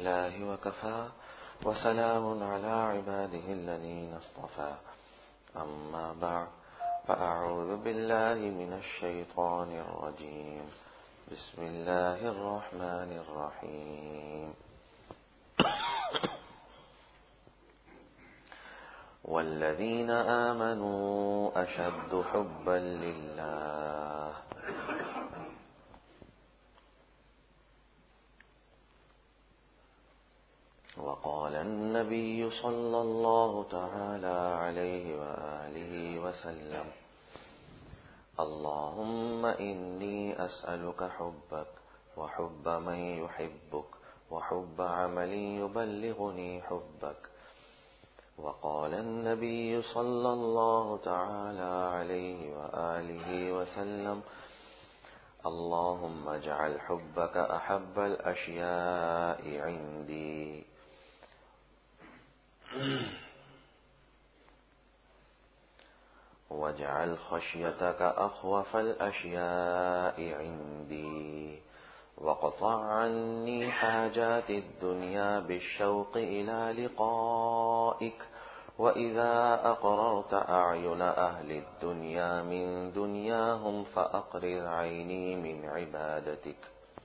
لله وكفى وسلام على عباده الذين اصطفى أما بعد فأعوذ بالله من الشيطان الرجيم بسم الله الرحمن الرحيم والذين آمنوا أشد حبا لله وقال النبي صلى الله تعالى عليه وآله وسلم اللهم إني أسألك حبك وحب من يحبك وحب عمل يبلغني حبك وقال النبي صلى الله تعالى عليه وآله وسلم اللهم اجعل حبك أحب الأشياء عندي واجعل خشيتك أخوف الأشياء عندي واقطع عني حاجات الدنيا بالشوق إلى لقائك وإذا أقررت أعين أهل الدنيا من دنياهم فأقرر عيني من عبادتك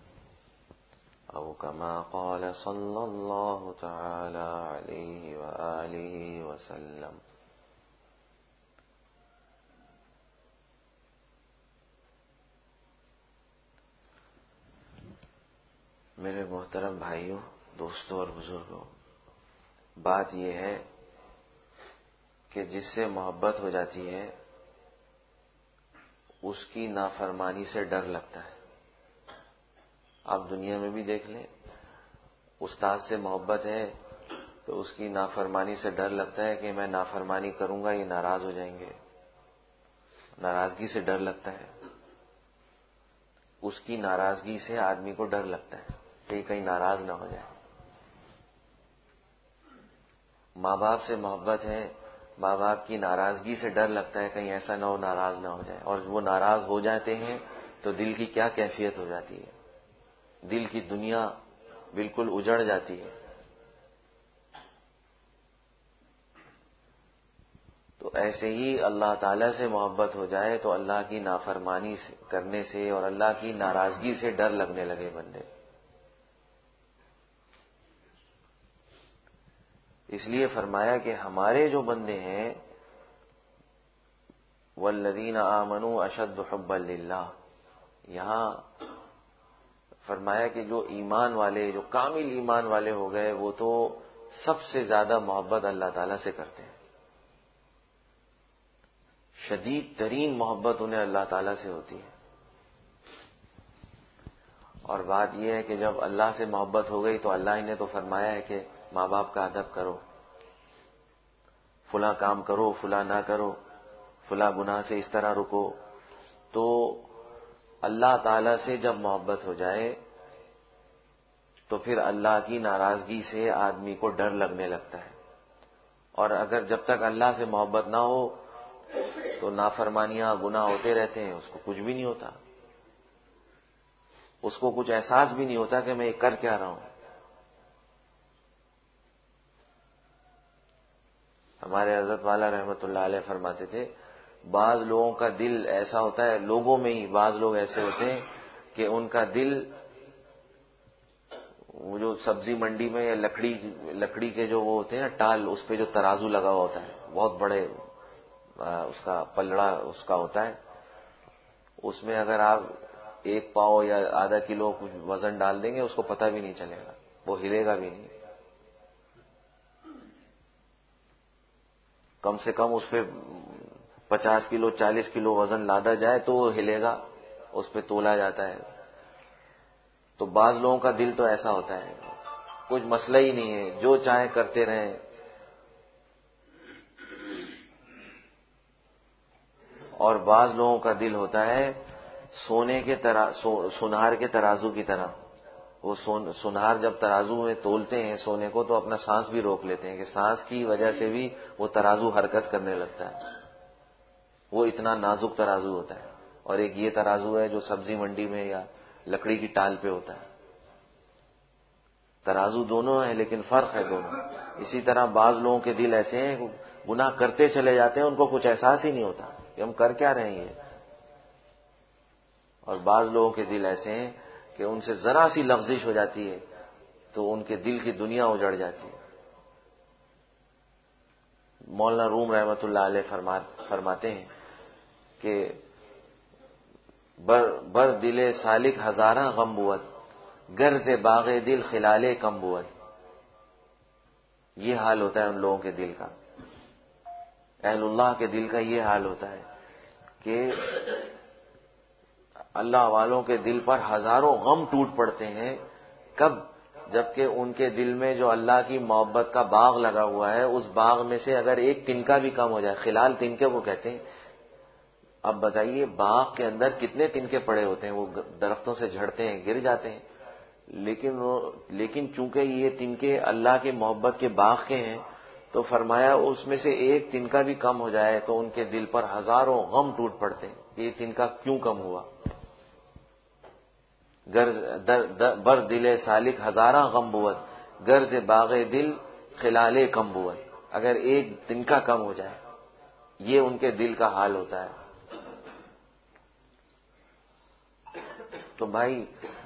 أو كما قال صلى الله تعالى عليه وآله وسلم. میرے محترم بھائیوں، دوستوں اور بزرگوں، بات یہ ہے کہ جس سے محبت ہو جاتی ہے اس کی نافرمانی سے ڈر لگتا ہے. آپ دنیا میں بھی دیکھ لیں، استاد سے محبت ہے تو اس کی نافرمانی سے ڈر لگتا ہے کہ میں نافرمانی کروں گا یہ ناراض ہو جائیں گے، ناراضگی سے ڈر لگتا ہے. اس کی ناراضگی سے آدمی کو ڈر لگتا ہے کہ کہیں ناراض نہ ہو جائے. ماں باپ سے محبت ہے، ماں باپ کی ناراضگی سے ڈر لگتا ہے کہیں ایسا نہ ہو ناراض نہ ہو جائے، اور وہ ناراض ہو جاتے ہیں تو دل کی کیا کیفیت ہو جاتی ہے، دل کی دنیا بالکل اجڑ جاتی ہے. تو ایسے ہی اللہ تعالیٰ سے محبت ہو جائے تو اللہ کی نافرمانی کرنے سے اور اللہ کی ناراضگی سے ڈر لگنے لگے بندے. اس لیے فرمایا کہ ہمارے جو بندے ہیں والذین آمنوا اشد حبا للہ، یہاں فرمایا کہ جو ایمان والے، جو کامل ایمان والے ہو گئے وہ تو سب سے زیادہ محبت اللہ تعالیٰ سے کرتے ہیں. شدید ترین محبت انہیں اللہ تعالیٰ سے ہوتی ہے. اور بات یہ ہے کہ جب اللہ سے محبت ہو گئی تو اللہ ہی نے تو فرمایا ہے کہ ماں باپ کا ادب کرو، فلاں کام کرو، فلاں نہ کرو، فلاں گناہ سے اس طرح رکو. تو اللہ تعالیٰ سے جب محبت ہو جائے تو پھر اللہ کی ناراضگی سے آدمی کو ڈر لگنے لگتا ہے. اور اگر جب تک اللہ سے محبت نہ ہو تو نافرمانیاں گناہ ہوتے رہتے ہیں، اس کو کچھ بھی نہیں ہوتا، اس کو کچھ احساس بھی نہیں ہوتا کہ میں یہ کر کیا رہا ہوں. ہمارے حضرت والا رحمۃ اللہ علیہ فرماتے تھے بعض لوگوں کا دل ایسا ہوتا ہے، لوگوں میں ہی بعض لوگ ایسے ہوتے ہیں کہ ان کا دل، وہ جو سبزی منڈی میں یا لکڑی کے جو وہ ہوتے ہیں نا ٹال، اس پہ جو ترازو لگا ہوا ہوتا ہے، بہت بڑے اس کا پلڑا اس کا ہوتا ہے، اس میں اگر آپ 1 پاؤ یا آدھا کلو کچھ وزن ڈال دیں گے اس کو پتہ بھی نہیں چلے گا، وہ ہلے گا بھی نہیں. کم سے کم اس پہ 50 کلو 40 کلو وزن لادا جائے تو وہ ہلے گا، اس پہ تولا جاتا ہے. تو بعض لوگوں کا دل تو ایسا ہوتا ہے، کچھ مسئلہ ہی نہیں ہے، جو چاہے کرتے رہیں. اور بعض لوگوں کا دل ہوتا ہے سونے کے سونار کے ترازو کی طرح. وہ سونار جب ترازو میں تولتے ہیں سونے کو تو اپنا سانس بھی روک لیتے ہیں کہ سانس کی وجہ سے بھی وہ ترازو حرکت کرنے لگتا ہے. وہ اتنا نازک ترازو ہوتا ہے. اور ایک یہ ترازو ہے جو سبزی منڈی میں یا لکڑی کی ٹال پہ ہوتا ہے. ترازو دونوں ہیں لیکن فرق ہے دونوں. اسی طرح بعض لوگوں کے دل ایسے ہیں گناہ کرتے چلے جاتے ہیں, ان کو کچھ احساس ہی نہیں ہوتا کہ ہم کر کیا رہے ہیں, اور بعض لوگوں کے دل ایسے ہیں کہ ان سے ذرا سی لغزش ہو جاتی ہے تو ان کے دل کی دنیا اجڑ جاتی ہے. مولانا روم رحمۃ اللہ علیہ فرماتے ہیں کہ بر دل سالک ہزاراں غم بود, گرز باغ دل خلالے کم بود. یہ حال ہوتا ہے ان لوگوں کے دل کا, اہل اللہ کے دل کا یہ حال ہوتا ہے کہ اللہ والوں کے دل پر ہزاروں غم ٹوٹ پڑتے ہیں. کب؟ جبکہ ان کے دل میں جو اللہ کی محبت کا باغ لگا ہوا ہے, اس باغ میں سے اگر ایک تنکا بھی کم ہو جائے, خلال تنکے وہ کہتے ہیں. اب بتائیے باغ کے اندر کتنے تنکے پڑے ہوتے ہیں, وہ درختوں سے جھڑتے ہیں, گر جاتے ہیں, لیکن چونکہ یہ تنکے اللہ کی محبت کے باغ کے ہیں, تو فرمایا اس میں سے ایک تنکا بھی کم ہو جائے تو ان کے دل پر ہزاروں غم ٹوٹ پڑتے ہیں. یہ تنکا کیوں کم ہوا؟ بر دل سالک ہزاراں غم بود, گرز باغ دل خلالے کم بود. اگر ایک تنکا کم ہو جائے, یہ ان کے دل کا حال ہوتا ہے. تو بھائی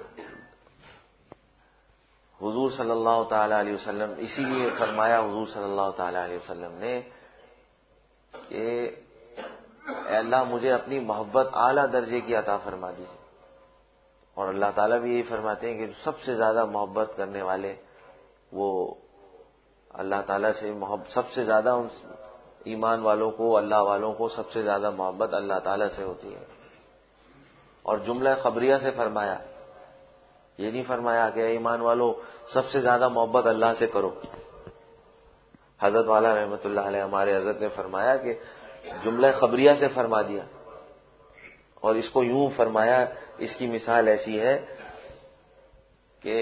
حضور صلی اللہ تعالی علیہ وسلم, اسی لیے فرمایا حضور صلی اللہ تعالی علیہ وسلم نے کہ اے اللہ مجھے اپنی محبت اعلیٰ درجے کی عطا فرما دیجیے. اور اللہ تعالیٰ بھی یہی فرماتے ہیں کہ سب سے زیادہ محبت کرنے والے وہ اللہ تعالیٰ سے سب سے زیادہ ایمان والوں کو, اللہ والوں کو سب سے زیادہ محبت اللہ تعالیٰ سے ہوتی ہے. اور جملہ خبریہ سے فرمایا, یہ نہیں فرمایا کہ اے ایمان والو سب سے زیادہ محبت اللہ سے کرو. حضرت والا رحمۃ اللہ علیہ ہمارے حضرت نے فرمایا کہ جملہ خبریہ سے فرما دیا, اور اس کو یوں فرمایا, اس کی مثال ایسی ہے کہ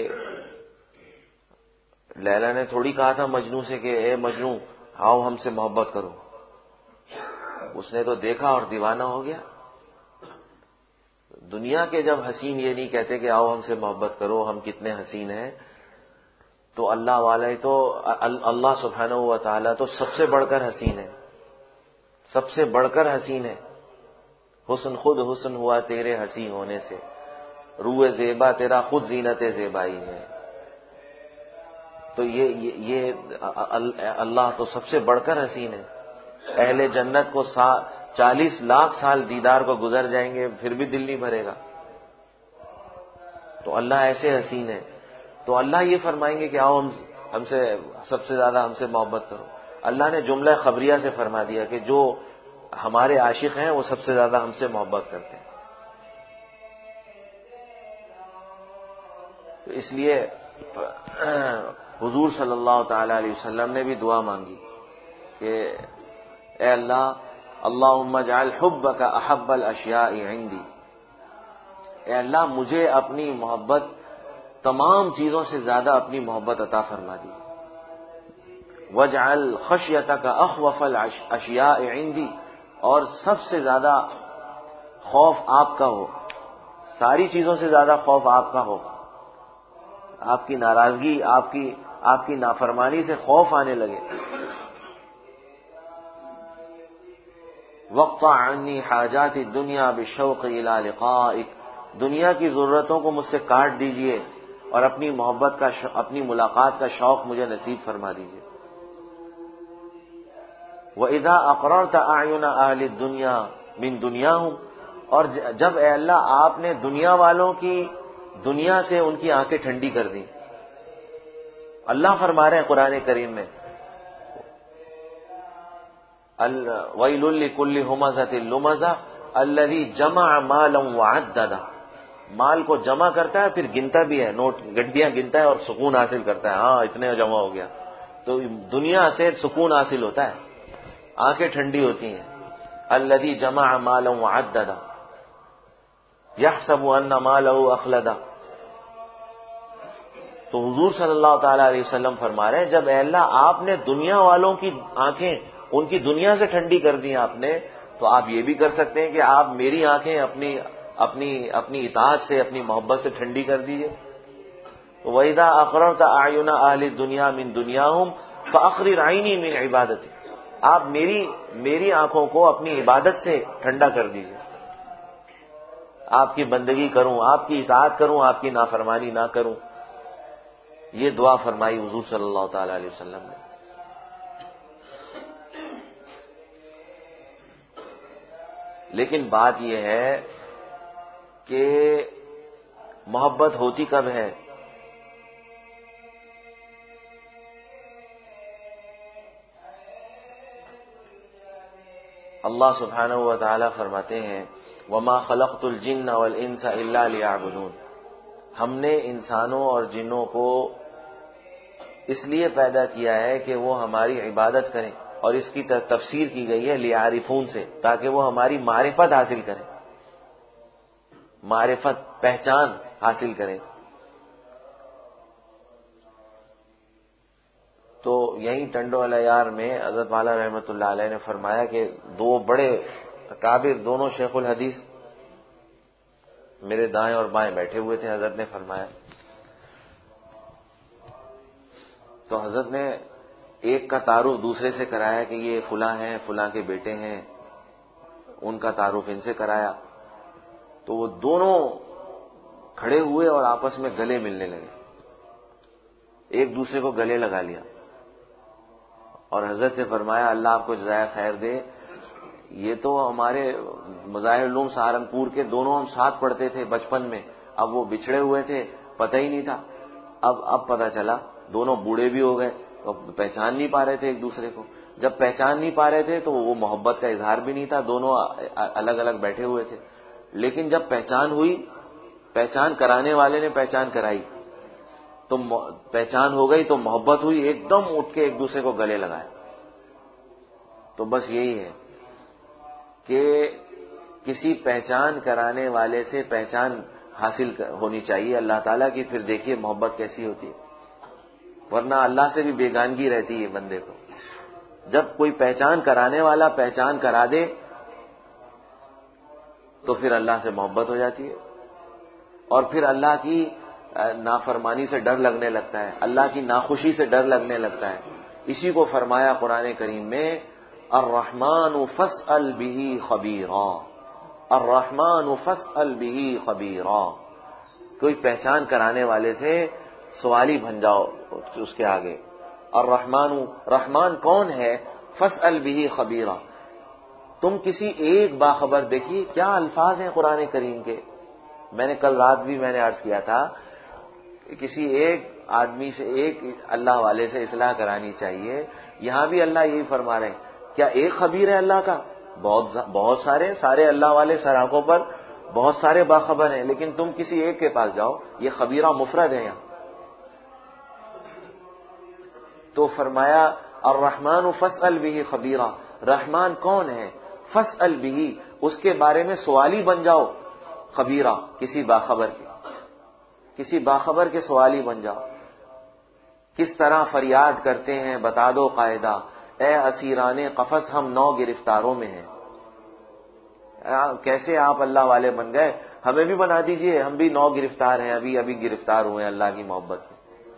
لیلا نے تھوڑی کہا تھا مجنوں سے کہ اے مجنوں آؤ ہم سے محبت کرو, اس نے تو دیکھا اور دیوانہ ہو گیا. دنیا کے جب حسین یہ نہیں کہتے کہ آؤ ہم سے محبت کرو, ہم کتنے حسین ہیں, تو اللہ والے تو اللہ سبحانہ و تعالیٰ تو سب سے بڑھ کر حسین ہے, سب سے بڑھ کر حسین ہے. حسن خود حسن ہوا تیرے حسین ہونے سے, روئے زیبا تیرا خود زینت زیبائی ہے. تو یہ اللہ تو سب سے بڑھ کر حسین ہے. اہل جنت کو 40 لاکھ سال دیدار کو گزر جائیں گے پھر بھی دل نہیں بھرے گا. تو اللہ ایسے حسین ہے. تو اللہ یہ فرمائیں گے کہ آؤ ہم سے سب سے زیادہ ہم سے محبت کرو. اللہ نے جملہ خبریہ سے فرما دیا کہ جو ہمارے عاشق ہیں وہ سب سے زیادہ ہم سے محبت کرتے ہیں. تو اس لیے حضور صلی اللہ تعالی علیہ وسلم نے بھی دعا مانگی کہ اے اللہ اللہم اجعل حبک احب الاشیاء عندی, اے اللہ مجھے اپنی محبت تمام چیزوں سے زیادہ اپنی محبت عطا فرما دی. واجعل خشیتک اخوف الاشیاء عندی, اور سب سے زیادہ خوف آپ کا ہو, ساری چیزوں سے زیادہ خوف آپ کا ہو. آپ کی ناراضگی, آپ کی نافرمانی سے خوف آنے لگے. وقطع عنی حاجات الدنیا بالشوق الی لقائک, دنیا کی ضرورتوں کو مجھ سے کاٹ دیجئے اور اپنی محبت کا اپنی ملاقات کا شوق مجھے نصیب فرما دیجئے. وَإِذَا أَقْرَرْتَ أَعْيُنَ أَهْلِ الدُّنْيَا مِنْ دُنْيَاهُمْ, اور جب اے اللہ آپ نے دنیا والوں کی دنیا سے ان کی آنکھیں ٹھنڈی کر دیں. اللہ فرما رہے ہیں قرآن کریم میں وَيْلٌ لِكُلِّ هُمَزَةٍ لُمَزَةٍ الَّذِي جَمَعَ مَالًا وَعَدَّدَهُ, مال کو جمع کرتا ہے پھر گنتا بھی ہے, نوٹ گڈیاں گنتا ہے اور سکون حاصل کرتا ہے, ہاں اتنے جمع ہو گیا. تو دنیا سے سکون حاصل ہوتا ہے, آنکھیں ٹھنڈی ہوتی ہیں. الذی جمع مالا وعددا یحسب ان مالہ اخلدا. تو حضور صلی اللہ تعالی علیہ وسلم فرما رہے ہیں جب اے اللہ آپ نے دنیا والوں کی آنکھیں ان کی دنیا سے ٹھنڈی کر دی آپ نے, تو آپ یہ بھی کر سکتے ہیں کہ آپ میری آنکھیں اپنی اطاعت سے, اپنی محبت سے ٹھنڈی کر دیجئے. وَإِذَا أَقْرَرْتَ أَعْيُنَ أَهْلِ الدُّنْيَا مِنْ دُنْيَاهُمْ فَأَقْرِرْ عَيْنِي مِنْ عِبَادَتِي، آپ میری آنکھوں کو اپنی عبادت سے ٹھنڈا کر دیجیے. آپ کی بندگی کروں، آپ کی اطاعت کروں، آپ کی نافرمانی نہ کروں. یہ دعا فرمائی حضور صلی اللہ تعالی علیہ وسلم نے. لیکن بات یہ ہے کہ محبت ہوتی کب ہے؟ اللہ سبحانہ و تعالی فرماتے ہیں وَمَا خَلَقْتُ الْجِنَّ وَالْإِنسَ إِلَّا لِيَعْبُدُونَ، ہم نے انسانوں اور جنوں کو اس لیے پیدا کیا ہے کہ وہ ہماری عبادت کریں، اور اس کی تفسیر کی گئی ہے لیعرفون سے، تاکہ وہ ہماری معرفت حاصل کریں، معرفت پہچان حاصل کریں. تو یہیں ٹنڈو العیار میں حضرت والا رحمۃ اللہ علیہ نے فرمایا کہ دو بڑے اکابر، دونوں شیخ الحدیث میرے دائیں اور بائیں بیٹھے ہوئے تھے. حضرت نے فرمایا، تو حضرت نے ایک کا تعارف دوسرے سے کرایا کہ یہ فلاں ہیں، فلاں کے بیٹے ہیں، ان کا تعارف ان سے کرایا. تو وہ دونوں کھڑے ہوئے اور آپس میں گلے ملنے لگے، ایک دوسرے کو گلے لگا لیا. اور حضرت سے فرمایا اللہ آپ کو جزائے خیر دے، یہ تو ہمارے مظاہر علوم سہارنپور کے دونوں ہم ساتھ پڑھتے تھے بچپن میں، اب وہ بچھڑے ہوئے تھے، پتہ ہی نہیں تھا. اب پتہ چلا دونوں بوڑھے بھی ہو گئے، تو پہچان نہیں پا رہے تھے ایک دوسرے کو. جب پہچان نہیں پا رہے تھے تو وہ محبت کا اظہار بھی نہیں تھا، دونوں الگ الگ بیٹھے ہوئے تھے. لیکن جب پہچان ہوئی، پہچان کرانے والے نے پہچان کرائی تو پہچان ہو گئی تو محبت ہوئی، ایک دم اٹھ کے ایک دوسرے کو گلے لگائے. تو بس یہی ہے کہ کسی پہچان کرانے والے سے پہچان حاصل ہونی چاہیے اللہ تعالیٰ کی، پھر دیکھیے محبت کیسی ہوتی ہے. ورنہ اللہ سے بھی بیگانگی رہتی ہے بندے کو. جب کوئی پہچان کرانے والا پہچان کرا دے تو پھر اللہ سے محبت ہو جاتی ہے، اور پھر اللہ کی نافرمانی سے ڈر لگنے لگتا ہے، اللہ کی ناخوشی سے ڈر لگنے لگتا ہے. اسی کو فرمایا قرآن کریم میں الرحمن فاسأل به خبیرا، الرحمن فاسأل به خبیرا. کوئی پہچان کرانے والے سے سوالی بن جاؤ اس کے آگے. الرحمن، رحمان کون ہے؟ فاسأل به خبیرا. تم کسی ایک باخبر، دیکھیے کیا الفاظ ہیں قرآن کریم کے. میں نے کل رات بھی میں نے عرض کیا تھا کہ کسی ایک آدمی سے، ایک اللہ والے سے اصلاح کرانی چاہیے. یہاں بھی اللہ یہی فرما رہے ہیں، کیا ایک خبیر ہے اللہ کا؟ بہت سارے اللہ والے سراغوں پر بہت سارے باخبر ہیں، لیکن تم کسی ایک کے پاس جاؤ، یہ خبیرہ مفرد ہے. یہاں تو فرمایا الرحمن فاسأل به خبیرا، رحمان کون ہے؟ فاسأل به، اس کے بارے میں سوالی بن جاؤ. خبیرہ، کسی باخبر کے سوالی بن جاؤ. کس طرح فریاد کرتے ہیں بتا دو قاعدہ، اے اسیران قفس ہم نو گرفتاروں میں ہیں. کیسے آپ اللہ والے بن گئے؟ ہمیں بھی بنا دیجئے، ہم بھی نو گرفتار ہیں، ابھی گرفتار ہوئے اللہ کی محبت میں.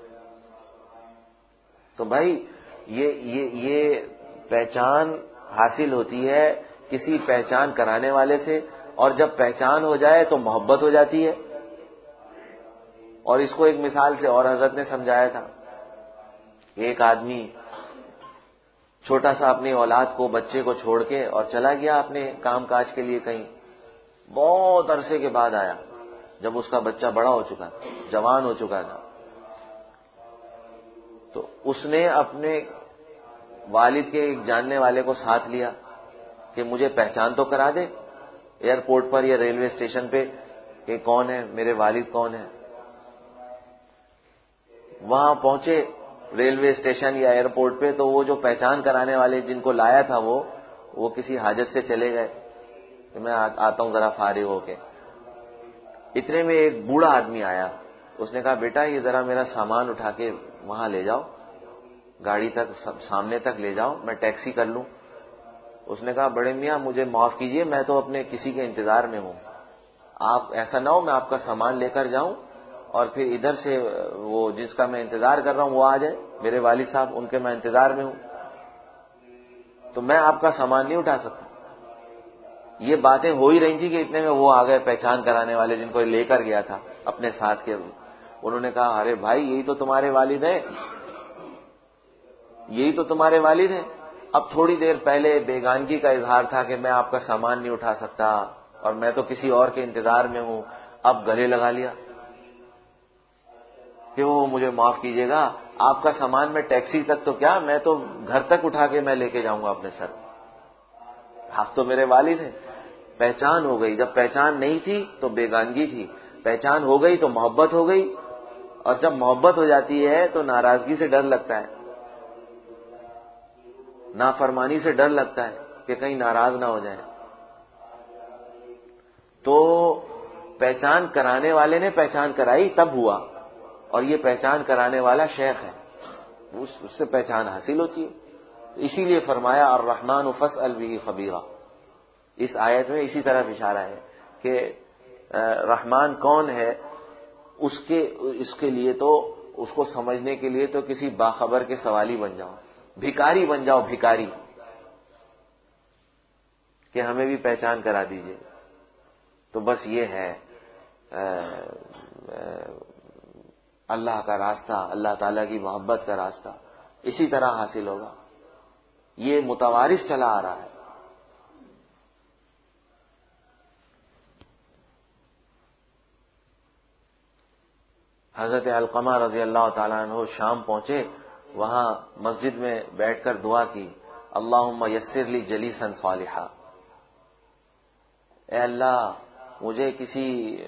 تو بھائی یہ پہچان حاصل ہوتی ہے کسی پہچان کرانے والے سے، اور جب پہچان ہو جائے تو محبت ہو جاتی ہے. اور اس کو ایک مثال سے اور حضرت نے سمجھایا تھا. ایک آدمی چھوٹا سا اپنی اولاد کو، بچے کو چھوڑ کے اور چلا گیا اپنے کام کاج کے لیے کہیں. بہت عرصے کے بعد آیا جب اس کا بچہ بڑا ہو چکا، جوان ہو چکا تھا. تو اس نے اپنے والد کے ایک جاننے والے کو ساتھ لیا کہ مجھے پہچان تو کرا دے ایئرپورٹ پر یا ریلوے اسٹیشن پہ کہ کون ہے، میرے والد کون ہے. وہاں پہنچے ریلوے اسٹیشن یا ایئرپورٹ پہ، تو وہ جو پہچان کرانے والے جن کو لایا تھا وہ کسی حاجت سے چلے گئے کہ میں آتا ہوں ذرا فارغ ہو کے. اتنے میں ایک بوڑھا آدمی آیا. اس نے کہا بیٹا یہ ذرا میرا سامان اٹھا کے وہاں لے جاؤ، گاڑی تک، سامنے تک لے جاؤ، میں ٹیکسی کر لوں. اس نے کہا بڑے میاں مجھے معاف کیجئے، میں تو اپنے کسی کے انتظار میں ہوں. آپ ایسا نہ ہو میں آپ کا سامان لے کر جاؤں اور پھر ادھر سے وہ جس کا میں انتظار کر رہا ہوں وہ آ جائے، میرے والد صاحب، ان کے میں انتظار میں ہوں، تو میں آپ کا سامان نہیں اٹھا سکتا۔ یہ باتیں ہو ہی رہی تھی کہ اتنے میں وہ آ گئے پہچان کرانے والے جن کو لے کر گیا تھا اپنے ساتھ کے۔ انہوں نے کہا ارے بھائی یہی تو تمہارے والد ہیں، یہی تو تمہارے والد ہیں۔ اب تھوڑی دیر پہلے بیگانگی کا اظہار تھا کہ میں آپ کا سامان نہیں اٹھا سکتا اور میں تو کسی اور کے انتظار میں ہوں، اب گلے لگا لیا کہ وہ مجھے معاف کیجیے گا، آپ کا سامان میں ٹیکسی تک تو کیا، میں تو گھر تک اٹھا کے میں لے کے جاؤں گا اپنے سر، آپ تو میرے والد ہیں۔ پہچان ہو گئی، جب پہچان نہیں تھی تو بیگانگی تھی، پہچان ہو گئی تو محبت ہو گئی، اور جب محبت ہو جاتی ہے تو ناراضگی سے ڈر لگتا ہے، نافرمانی سے ڈر لگتا ہے کہ کہیں ناراض نہ ہو جائے۔ تو پہچان کرانے والے نے پہچان کرائی تب ہوا، اور یہ پہچان کرانے والا شیخ ہے، اس سے پہچان حاصل ہوتی ہے۔ اسی لیے فرمایا الرحمن فاسأل به خبیرا، اس آیت میں اسی طرح اشارہ ہے کہ رحمان کون ہے، اس کے لیے تو اس کو سمجھنے کے لیے تو کسی باخبر کے سوالی بن جاؤ، بھکاری بن جاؤ، بھکاری، کہ ہمیں بھی پہچان کرا دیجئے۔ تو بس یہ ہے اللہ کا راستہ، اللہ تعالیٰ کی محبت کا راستہ، اسی طرح حاصل ہوگا، یہ متوارث چلا آ رہا ہے۔ حضرت علقمہ رضی اللہ تعالیٰ عنہ شام پہنچے، وہاں مسجد میں بیٹھ کر دعا کی، اللہم یسر لی جلیسا صالحا، اے اللہ مجھے کسی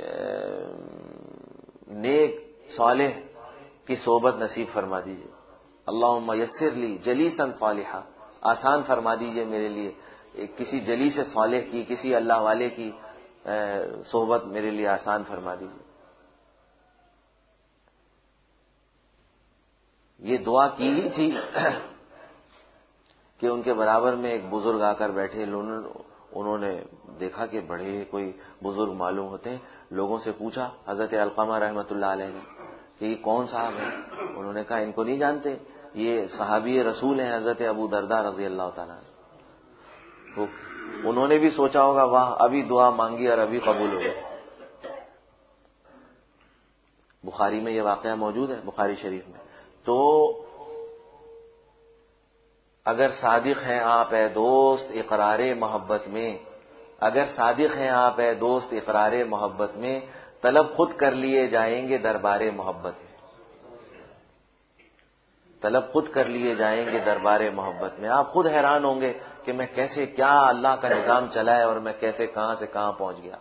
نیک صالح کی صحبت نصیب فرما دیجیے، اللہم یسر لی جلیسا صالحا، آسان فرما دیجیے میرے لیے کسی جلیس صالح کی، کسی اللہ والے کی صحبت میرے لیے آسان فرما دیجیے۔ یہ دعا کی ہی تھی کہ ان کے برابر میں ایک بزرگ آ کر بیٹھے، انہوں نے دیکھا کہ بڑے کوئی بزرگ معلوم ہوتے ہیں، لوگوں سے پوچھا حضرت علقمہ رحمۃ اللہ علیہ نے کہ یہ کون صاحب ہیں؟ انہوں نے کہا ان کو نہیں جانتے، یہ صحابی رسول ہیں حضرت ابو درداء رضی اللہ تعالیٰ۔ تو انہوں نے بھی سوچا ہوگا واہ ابھی دعا مانگی اور ابھی قبول ہو گئی۔ بخاری میں یہ واقعہ موجود ہے، بخاری شریف میں۔ تو اگر صادق ہیں آپ اے دوست اقرار محبت میں، اگر صادق ہیں آپ اے دوست اقرار محبت میں، طلب خود کر لیے جائیں گے دربار محبت میں، طلب خود کر لیے جائیں گے دربار محبت میں۔ آپ خود حیران ہوں گے کہ میں کیسے، کیا اللہ کا نظام چلا ہے اور میں کیسے کہاں سے کہاں پہنچ گیا۔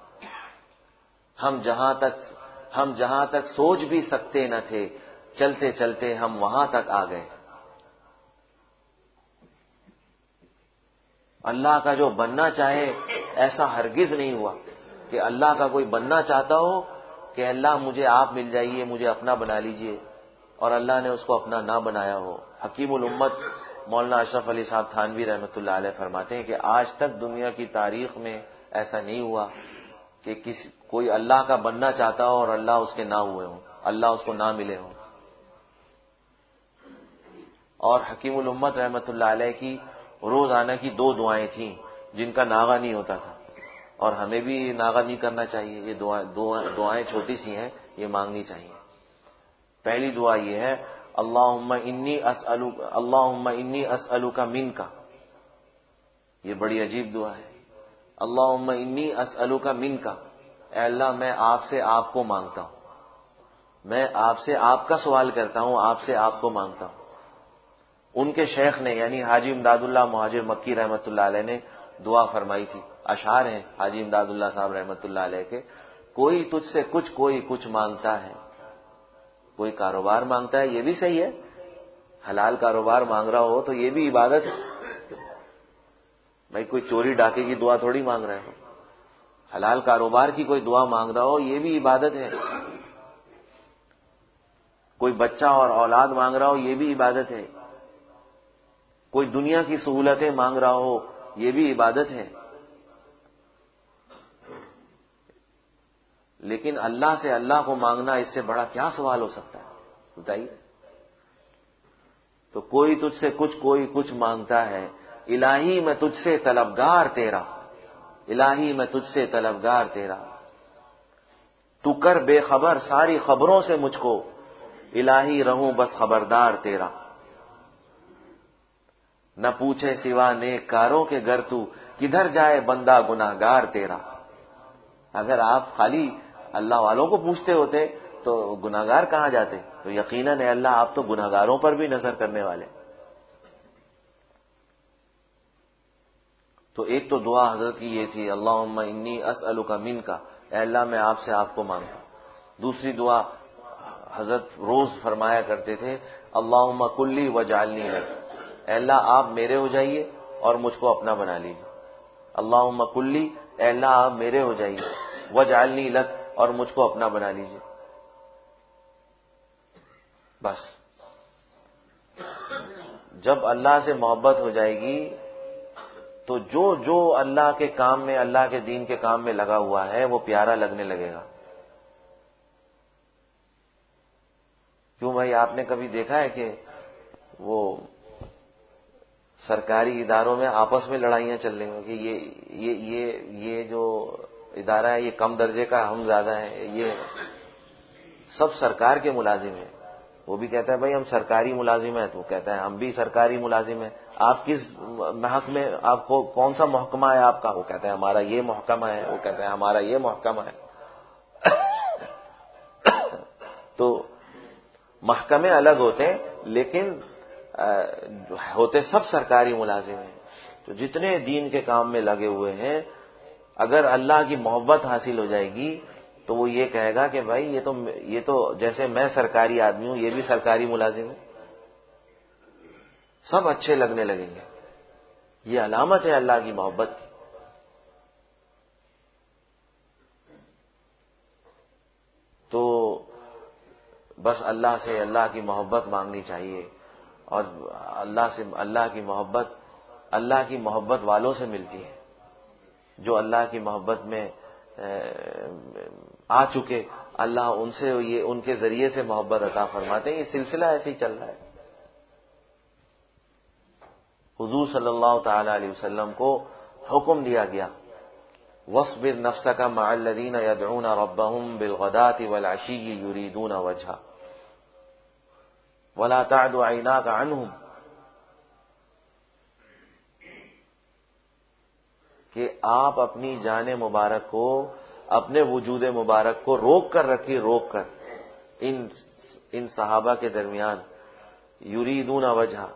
ہم جہاں تک سوچ بھی سکتے نہ تھے، چلتے چلتے ہم وہاں تک آ گئے۔ اللہ کا جو بننا چاہے ایسا ہرگز نہیں ہوا کہ اللہ کا کوئی بننا چاہتا ہو کہ اللہ مجھے آپ مل جائیے، مجھے اپنا بنا لیجئے، اور اللہ نے اس کو اپنا نہ بنایا ہو۔ حکیم الامت مولانا اشرف علی صاحب تھانوی رحمۃ اللہ علیہ فرماتے ہیں کہ آج تک دنیا کی تاریخ میں ایسا نہیں ہوا کہ کوئی اللہ کا بننا چاہتا ہو اور اللہ اس کے نہ ہوئے ہوں، اللہ اس کو نہ ملے ہوں۔ اور حکیم الامت رحمۃ اللہ علیہ کی روزانہ کی 2 دعائیں تھیں جن کا ناغہ نہیں ہوتا تھا، اور ہمیں بھی ناغہ نہیں کرنا چاہیے۔ یہ دعائیں چھوٹی سی ہیں، یہ مانگنی چاہیے۔ پہلی دعا یہ ہے اللہم انی اسألک منک، یہ بڑی عجیب دعا ہے۔ اللہم انی اسألک منک، اے اللہ میں آپ سے آپ کو مانگتا ہوں، میں آپ سے آپ کا سوال کرتا ہوں، آپ سے آپ کو مانگتا ہوں۔ ان کے شیخ نے یعنی حاجی امداد اللہ مہاجر مکی رحمۃ اللہ علیہ نے دعا فرمائی تھی، اشعار ہیں حاجی امداد اللہ صاحب رحمۃ اللہ علیہ کے، کوئی تجھ سے کچھ کوئی کچھ مانگتا ہے، کوئی کاروبار مانگتا ہے، یہ بھی صحیح ہے، حلال کاروبار مانگ رہا ہو تو یہ بھی عبادت ہے۔ بھائی کوئی چوری ڈاکے کی دعا تھوڑی مانگ رہے ہو، حلال کاروبار کی کوئی دعا مانگ رہا ہو یہ بھی عبادت ہے۔ کوئی بچہ اور اولاد مانگ رہا ہو یہ بھی عبادت ہے۔ کوئی دنیا کی سہولتیں مانگ رہا ہو یہ بھی عبادت ہے۔ لیکن اللہ سے اللہ کو مانگنا اس سے بڑا کیا سوال ہو سکتا ہے بتائیے. تو کوئی تجھ سے کچھ کوئی کچھ مانگتا ہے، الہی میں تجھ سے طلبگار تیرا، الہی میں تجھ سے طلبگار تیرا، تو کر بے خبر ساری خبروں سے مجھ کو، الہی رہوں بس خبردار تیرا. نہ پوچھے سوا نیک کاروں کے گر تو، کدھر جائے بندہ گناہگار تیرا. اگر آپ خالی اللہ والوں کو پوچھتے ہوتے تو گناہگار کہاں جاتے؟ تو یقیناً اے اللہ آپ تو گناہگاروں پر بھی نظر کرنے والے. تو ایک تو دعا حضرت کی یہ تھی، اللہم انی اسألک منک، اے اللہ میں آپ سے آپ کو مانگتا ہوں. دوسری دعا حضرت روز فرمایا کرتے تھے، اللہم کلی وجعلنی لک، اے اللہ آپ میرے ہو جائیے اور مجھ کو اپنا بنا لیجیے. اللہم کلی، اے اللہ آپ میرے ہو جائیے، وجعلنی لک، اور مجھ کو اپنا بنا لیجیے. بس جب اللہ سے محبت ہو جائے گی تو جو اللہ کے کام میں، اللہ کے دین کے کام میں لگا ہوا ہے وہ پیارا لگنے لگے گا. کیوں بھائی، آپ نے کبھی دیکھا ہے کہ وہ سرکاری اداروں میں آپس میں لڑائیاں چل رہی ہوں کہ یہ جو ادارہ ہے یہ کم درجے کا، ہم زیادہ ہیں. یہ سب سرکار کے ملازم ہیں. وہ بھی کہتا ہے بھائی ہم سرکاری ملازم ہیں، تو وہ کہتا ہے ہم بھی سرکاری ملازم ہیں. آپ کس محق میں، آپ کو کون سا محکمہ ہے آپ کا؟ وہ کہتا ہے ہمارا یہ محکمہ ہے. وہ کہتا ہے ہمارا یہ محکمہ ہے. تو محکمے الگ ہوتے ہیں لیکن ہوتے سب سرکاری ملازم ہیں. تو جتنے دین کے کام میں لگے ہوئے ہیں، اگر اللہ کی محبت حاصل ہو جائے گی تو وہ یہ کہے گا کہ بھائی یہ تو جیسے میں سرکاری آدمی ہوں، یہ بھی سرکاری ملازم ہے. سب اچھے لگنے لگیں گے. یہ علامت ہے اللہ کی محبت کی. تو بس اللہ سے اللہ کی محبت مانگنی چاہیے، اور اللہ کی محبت والوں سے ملتی ہے. جو اللہ کی محبت میں آ چکے، اللہ ان سے ان کے ذریعے سے محبت عطا فرماتے ہیں. یہ سلسلہ ایسے ہی چل رہا ہے. حضور صلی اللہ تعالی علیہ وسلم کو حکم دیا گیا، وَاصْبِرْ نَفْسَكَ مَعَ الَّذِينَ يَدْعُونَ رَبَّهُمْ بِالْغَدَاةِ وَالْعَشِيِّ يُرِيدُونَ وَجْهَهُ وَلَا تَعْدُ عَيْنَاكَ عَنْهُمْ، کہ آپ اپنی جان مبارک کو، اپنے وجود مبارک کو روک کر رکھیے، روک کر ان صحابہ کے درمیان. یریدون وجہ،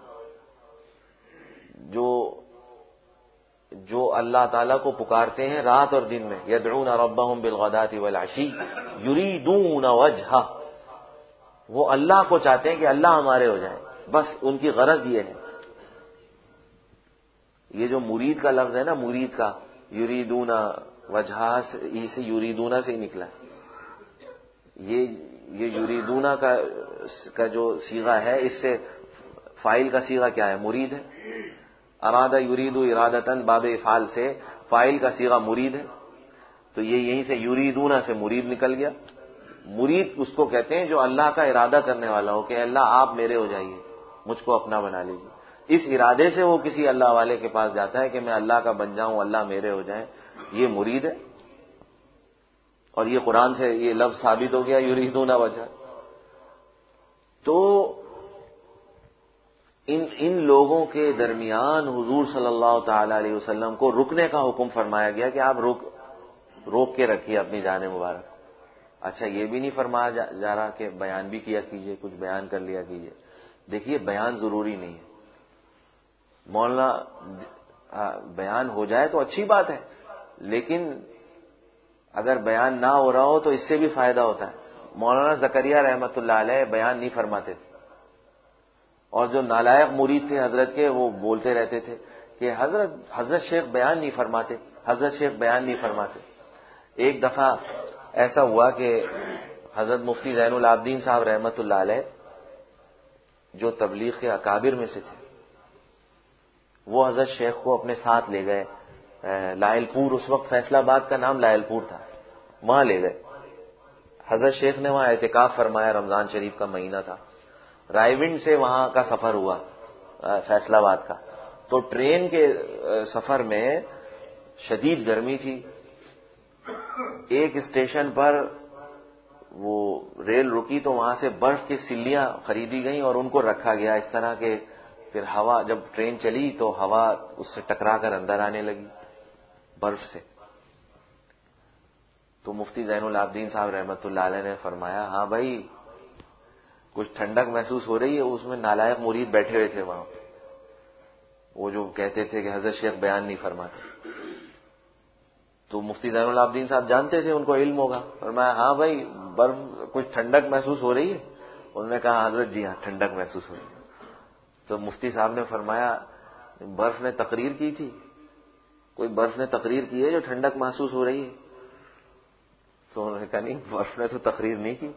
جو اللہ تعالیٰ کو پکارتے ہیں رات اور دن میں، یدعون ربہم بالغداۃ والعشی یریدون وجہ، وہ اللہ کو چاہتے ہیں کہ اللہ ہمارے ہو جائیں. بس ان کی غرض یہ ہے. یہ جو مرید کا لفظ ہے نا، مرید کا، یریدون وجہ سے یریدون سے ہی نکلا. یہ یریدون کا جو صیغہ ہے، اس سے فاعل کا صیغہ کیا ہے؟ مرید ہے. ارادہ یرید ارادتن، باب افعال سے فاعل کا صیغہ مرید ہے. تو یہ یہیں سے یریدون سے مرید نکل گیا. مرید اس کو کہتے ہیں جو اللہ کا ارادہ کرنے والا ہو کہ اللہ آپ میرے ہو جائیے، مجھ کو اپنا بنا لیجیے. اس ارادے سے وہ کسی اللہ والے کے پاس جاتا ہے کہ میں اللہ کا بن جاؤں، اللہ میرے ہو جائیں. یہ مرید ہے. اور یہ قرآن سے یہ لفظ ثابت ہو گیا، یریدون وجہ. تو ان لوگوں کے درمیان حضور صلی اللہ تعالی علیہ وسلم کو رکنے کا حکم فرمایا گیا کہ آپ روک کے رکھیے اپنی جان مبارک. اچھا، یہ بھی نہیں فرمایا جا رہا کہ بیان بھی کیا کیجئے، کچھ بیان کر لیا کیجئے. دیکھیے بیان ضروری نہیں ہے. مولانا بیان ہو جائے تو اچھی بات ہے، لیکن اگر بیان نہ ہو رہا ہو تو اس سے بھی فائدہ ہوتا ہے. مولانا زکریہ رحمۃ اللہ علیہ بیان نہیں فرماتے تھے، اور جو نالائق مرید تھے حضرت کے، وہ بولتے رہتے تھے کہ حضرت شیخ بیان نہیں فرماتے، حضرت شیخ بیان نہیں فرماتے. ایک دفعہ ایسا ہوا کہ حضرت مفتی زین العابدین صاحب رحمۃ اللہ علیہ، جو تبلیغ کے اکابر میں سے تھے، وہ حضرت شیخ کو اپنے ساتھ لے گئے لائل پور. اس وقت فیصل آباد کا نام لائل پور تھا. وہاں لے گئے حضرت شیخ نے وہاں اعتکاف فرمایا، رمضان شریف کا مہینہ تھا، رائے ونڈ سے وہاں کا سفر ہوا فیصل آباد کا، تو ٹرین کے سفر میں شدید گرمی تھی، ایک اسٹیشن پر وہ ریل رکی تو وہاں سے برف کی سلیاں خریدی گئیں اور ان کو رکھا گیا اس طرح کہ پھر ہوا جب ٹرین چلی تو ہوا اس سے ٹکرا کر اندر آنے لگی برف سے۔ تو مفتی زین العابدین صاحب رحمۃ اللہ علیہ نے فرمایا ہاں بھائی کچھ ٹھنڈک محسوس ہو رہی ہے، اس میں نالائق مرید بیٹھے ہوئے تھے وہاں، وہ جو کہتے تھے کہ حضرت شیخ بیان نہیں فرماتے، تو مفتی زین العابدین صاحب جانتے تھے، ان کو علم ہوگا، فرمایا ہاں بھائی برف کچھ ٹھنڈک محسوس ہو رہی ہے؟ انہوں نے کہا حضرت جی ہاں ٹھنڈک محسوس ہو رہی ہے۔ تو مفتی صاحب نے فرمایا برف نے تقریر کی تھی؟ کوئی برف نے تقریر کی ہے جو ٹھنڈک محسوس ہو رہی ہے؟ تو انہوں نے کہا نہیں برف نے تو تقریر نہیں کی۔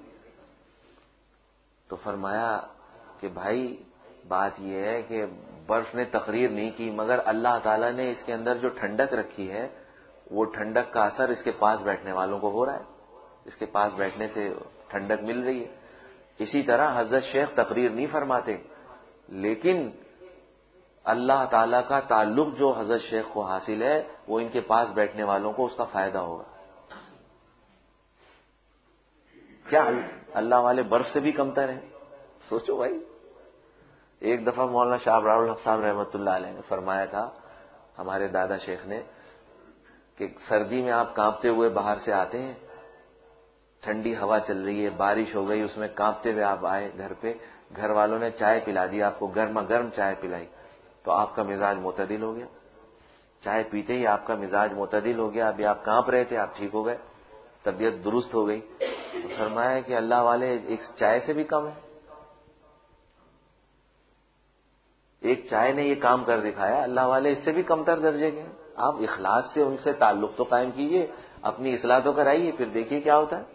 تو فرمایا کہ بھائی بات یہ ہے کہ برف نے تقریر نہیں کی مگر اللہ تعالیٰ نے اس کے اندر جو ٹھنڈک رکھی ہے وہ ٹھنڈک کا اثر اس کے پاس بیٹھنے والوں کو ہو رہا ہے، اس کے پاس بیٹھنے سے ٹھنڈک مل رہی ہے۔ اسی طرح حضرت شیخ تقریر نہیں فرماتے لیکن اللہ تعالیٰ کا تعلق جو حضرت شیخ کو حاصل ہے وہ ان کے پاس بیٹھنے والوں کو اس کا فائدہ ہوگا۔ کیا اللہ والے برف سے بھی کمتر ہیں؟ سوچو بھائی۔ ایک دفعہ مولانا شاہ ابرار الحق صاحب رحمۃ اللہ علیہ نے فرمایا تھا ہمارے دادا شیخ نے کہ سردی میں آپ کانپتے ہوئے باہر سے آتے ہیں، ٹھنڈی ہوا چل رہی ہے، بارش ہو گئی، اس میں کانپتے ہوئے آپ آئے گھر پہ، گھر والوں نے چائے پلا دی، آپ کو گرما گرم چائے پلائی تو آپ کا مزاج معتدل ہو گیا، چائے پیتے ہی آپ کا مزاج معتدل ہو گیا، ابھی آپ کانپ رہے تھے آپ ٹھیک ہو گئے، طبیعت درست ہو گئی۔ تو فرمایا کہ اللہ والے ایک چائے سے بھی کم ہے، ایک چائے نے یہ کام کر دکھایا، اللہ والے اس سے بھی کمتر درجے کے ہیں۔ آپ اخلاص سے ان سے تعلق تو قائم کیجئے، اپنی اصلاح تو کرائیے، پھر دیکھیے کیا ہوتا ہے۔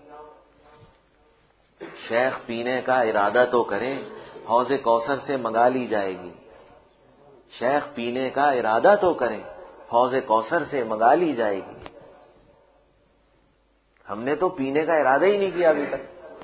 شیخ پینے کا ارادہ تو کریں، حوض کوثر سے منگا لی جائے گی، شیخ پینے کا ارادہ تو کریں، حوض کوثر سے منگا لی جائے گی۔ ہم نے تو پینے کا ارادہ ہی نہیں کیا ابھی تک۔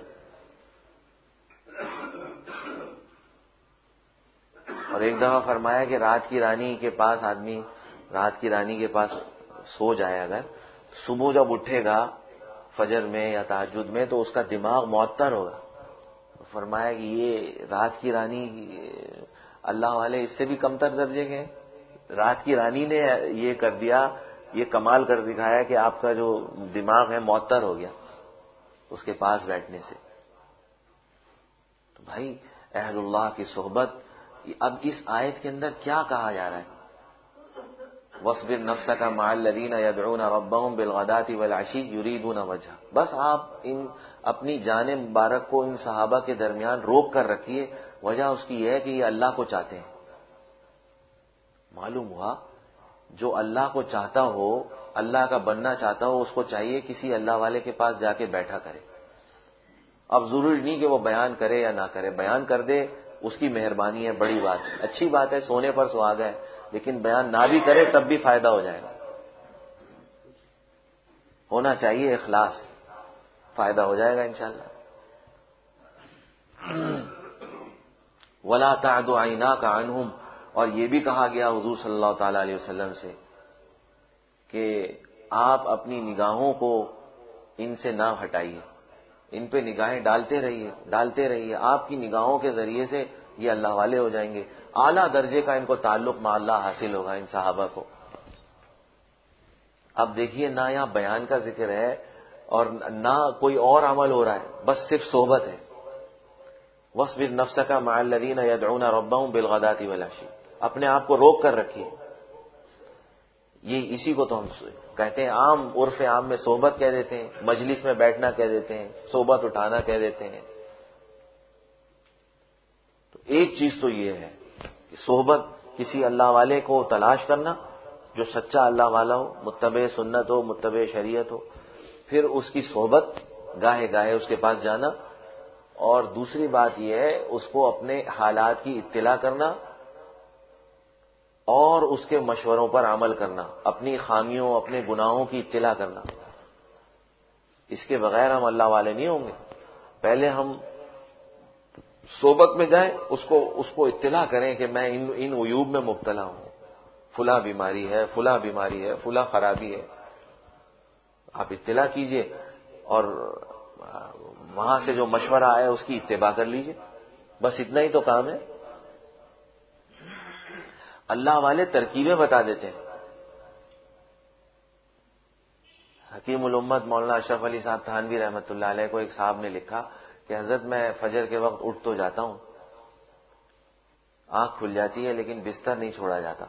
اور ایک دفعہ فرمایا کہ رات کی رانی کے پاس آدمی رات کی رانی کے پاس سو جائے اگر، صبح جب اٹھے گا فجر میں یا تہجد میں تو اس کا دماغ معطر ہوگا۔ فرمایا کہ یہ رات کی رانی اللہ والے اس سے بھی کمتر درجے کے ہیں، رات کی رانی نے یہ کر دیا، یہ کمال کر دکھایا کہ آپ کا جو دماغ ہے معطر ہو گیا اس کے پاس بیٹھنے سے۔ تو بھائی اہل اللہ کی صحبت، اب اس آیت کے اندر کیا کہا جا رہا ہے؟ وَاصْبِرْ نَفْسَكَ مَعَ الَّذِينَ يَدْعُونَ رَبَّهُمْ بِالْغَدَاةِ وَالْعَشِيِّ يُرِيدُونَ وَجْهَهُ، بس آپ اپنی جان مبارک کو ان صحابہ کے درمیان روک کر رکھیے، وجہ اس کی یہ ہے کہ یہ اللہ کو چاہتے ہیں۔ معلوم ہوا جو اللہ کو چاہتا ہو، اللہ کا بننا چاہتا ہو، اس کو چاہیے کسی اللہ والے کے پاس جا کے بیٹھا کرے۔ اب ضروری نہیں کہ وہ بیان کرے یا نہ کرے، بیان کر دے اس کی مہربانی ہے، بڑی بات ہے، اچھی بات ہے، سونے پر سہاگا ہے، لیکن بیان نہ بھی کرے تب بھی فائدہ ہو جائے گا۔ ہونا چاہیے اخلاص، فائدہ ہو جائے گا انشاءاللہ۔ وَلَا تَعْدُ عَيْنَاكَ عَنْهُمْ، اور یہ بھی کہا گیا حضور صلی اللہ تعالی علیہ وسلم سے کہ آپ اپنی نگاہوں کو ان سے نہ ہٹائیے، ان پہ نگاہیں ڈالتے رہیے، آپ کی نگاہوں کے ذریعے سے یہ اللہ والے ہو جائیں گے، اعلیٰ درجے کا ان کو تعلق مع اللہ حاصل ہوگا ان صحابہ کو۔ اب دیکھیے نہ یہاں بیان کا ذکر ہے اور نہ کوئی اور عمل ہو رہا ہے، بس صرف صحبت ہے۔ وَاصْبِرْ نَفْسَكَ مَعَ الَّذِينَ يَدْعُونَ رَبَّهُمْ بِالْغَدَاةِ وَالْعَشِيِّ، اپنے آپ کو روک کر رکھیے۔ یہ اسی کو تو ہم کہتے ہیں، عام عرف عام میں صحبت کہہ دیتے ہیں، مجلس میں بیٹھنا کہہ دیتے ہیں، صحبت اٹھانا کہہ دیتے ہیں۔ تو ایک چیز تو یہ ہے کہ صحبت کسی اللہ والے کو تلاش کرنا جو سچا اللہ والا ہو، متبع سنت ہو، متبع شریعت ہو، پھر اس کی صحبت گاہے گاہے اس کے پاس جانا، اور دوسری بات یہ ہے اس کو اپنے حالات کی اطلاع کرنا اور اس کے مشوروں پر عمل کرنا، اپنی خامیوں اپنے گناہوں کی اطلاع کرنا، اس کے بغیر ہم اللہ والے نہیں ہوں گے. پہلے ہم صحبت میں جائیں، اس کو اطلاع کریں کہ میں ان عیوب میں مبتلا ہوں، فلاں بیماری ہے، فلاں بیماری ہے، فلاں خرابی ہے. آپ اطلاع کیجئے اور وہاں سے جو مشورہ آئے اس کی اتباع کر لیجئے. بس اتنا ہی تو کام ہے. اللہ والے ترکیبیں بتا دیتے ہیں. حکیم الامت مولانا اشرف علی صاحب تھانوی رحمۃ اللہ علیہ کو ایک صاحب نے لکھا کہ حضرت میں فجر کے وقت اٹھ تو جاتا ہوں، آنکھ کھل جاتی ہے لیکن بستر نہیں چھوڑا جاتا.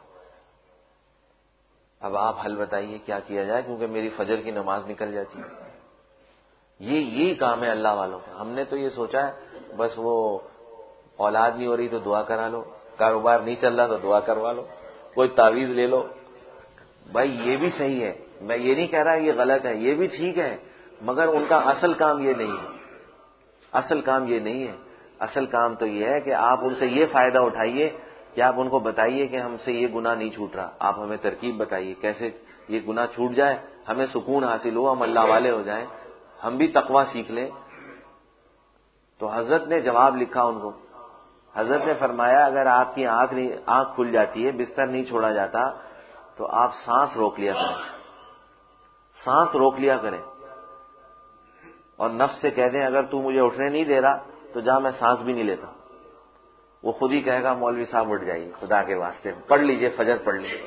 اب آپ حل بتائیے کیا کیا جائے، کیونکہ میری فجر کی نماز نکل جاتی ہے. یہی کام ہے اللہ والوں کا. ہم نے تو یہ سوچا ہے بس وہ اولاد نہیں ہو رہی تو دعا کرا لو، کاروبار نہیں چل رہا تو دعا کروا لو، کوئی تعویذ لے لو. بھائی یہ بھی صحیح ہے، میں یہ نہیں کہہ رہا یہ غلط ہے، یہ بھی ٹھیک ہے، مگر ان کا اصل کام یہ نہیں ہے. اصل کام یہ نہیں ہے. اصل کام تو یہ ہے کہ آپ ان سے یہ فائدہ اٹھائیے کہ آپ ان کو بتائیے کہ ہم سے یہ گناہ نہیں چھوٹ رہا. آپ ہمیں ترکیب بتائیے کیسے یہ گناہ چھوٹ جائے، ہمیں سکون حاصل ہو، ہم اللہ والے ہو جائیں، ہم بھی تقویٰ سیکھ لیں. تو حضرت نے جواب لکھا ان کو. حضرت نے فرمایا اگر آپ کی آنکھ کھل جاتی ہے، بستر نہیں چھوڑا جاتا، تو آپ سانس روک لیا کریں. سانس روک لیا کریں اور نفس سے کہہ دیں اگر تو مجھے اٹھنے نہیں دے رہا تو جا، میں سانس بھی نہیں لیتا. وہ خود ہی کہے گا مولوی صاحب اٹھ جائیے، خدا کے واسطے پڑھ لیجئے، فجر پڑھ لیجئے.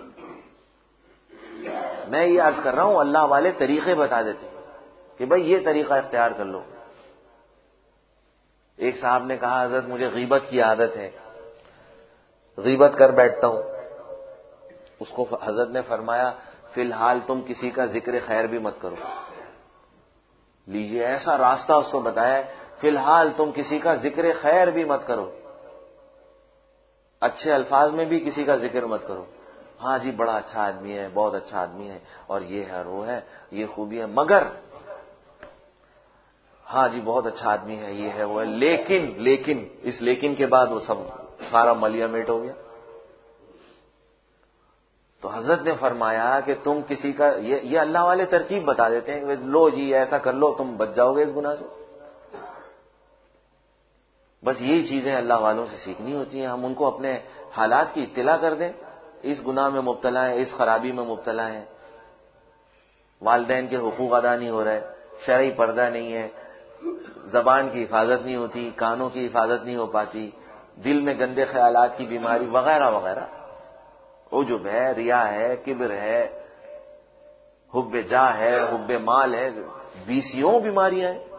میں یہ عرض کر رہا ہوں اللہ والے طریقے بتا دیتے ہیں کہ بھئی یہ طریقہ اختیار کر لو. ایک صاحب نے کہا حضرت مجھے غیبت کی عادت ہے، غیبت کر بیٹھتا ہوں. اس کو حضرت نے فرمایا فی الحال تم کسی کا ذکر خیر بھی مت کرو. لیجئے ایسا راستہ اس کو بتایا، فی الحال تم کسی کا ذکر خیر بھی مت کرو، اچھے الفاظ میں بھی کسی کا ذکر مت کرو. ہاں جی بڑا اچھا آدمی ہے، بہت اچھا آدمی ہے، اور یہ ہے اور وہ ہے، یہ خوبی ہے، مگر ہاں جی بہت اچھا آدمی ہے، یہ ہے وہ ہے، لیکن اس لیکن کے بعد وہ سب سارا ملیا میٹ ہو گیا. تو حضرت نے فرمایا کہ تم کسی کا یہ اللہ والے ترکیب بتا دیتے ہیں، لو جی ایسا کر لو تم بچ جاؤ گے اس گناہ سے. بس یہی چیزیں اللہ والوں سے سیکھنی ہوتی ہیں. ہم ان کو اپنے حالات کی اطلاع کر دیں، اس گناہ میں مبتلا ہیں، اس خرابی میں مبتلا ہیں، والدین کے حقوق ادا نہیں ہو رہے، شرعی پردہ نہیں ہے، زبان کی حفاظت نہیں ہوتی، کانوں کی حفاظت نہیں ہو پاتی، دل میں گندے خیالات کی بیماری وغیرہ وغیرہ، عجب ہے، ریا ہے، کبر ہے، حب جاہ ہے، حب مال ہے، بیسیوں بیماریاں ہیں.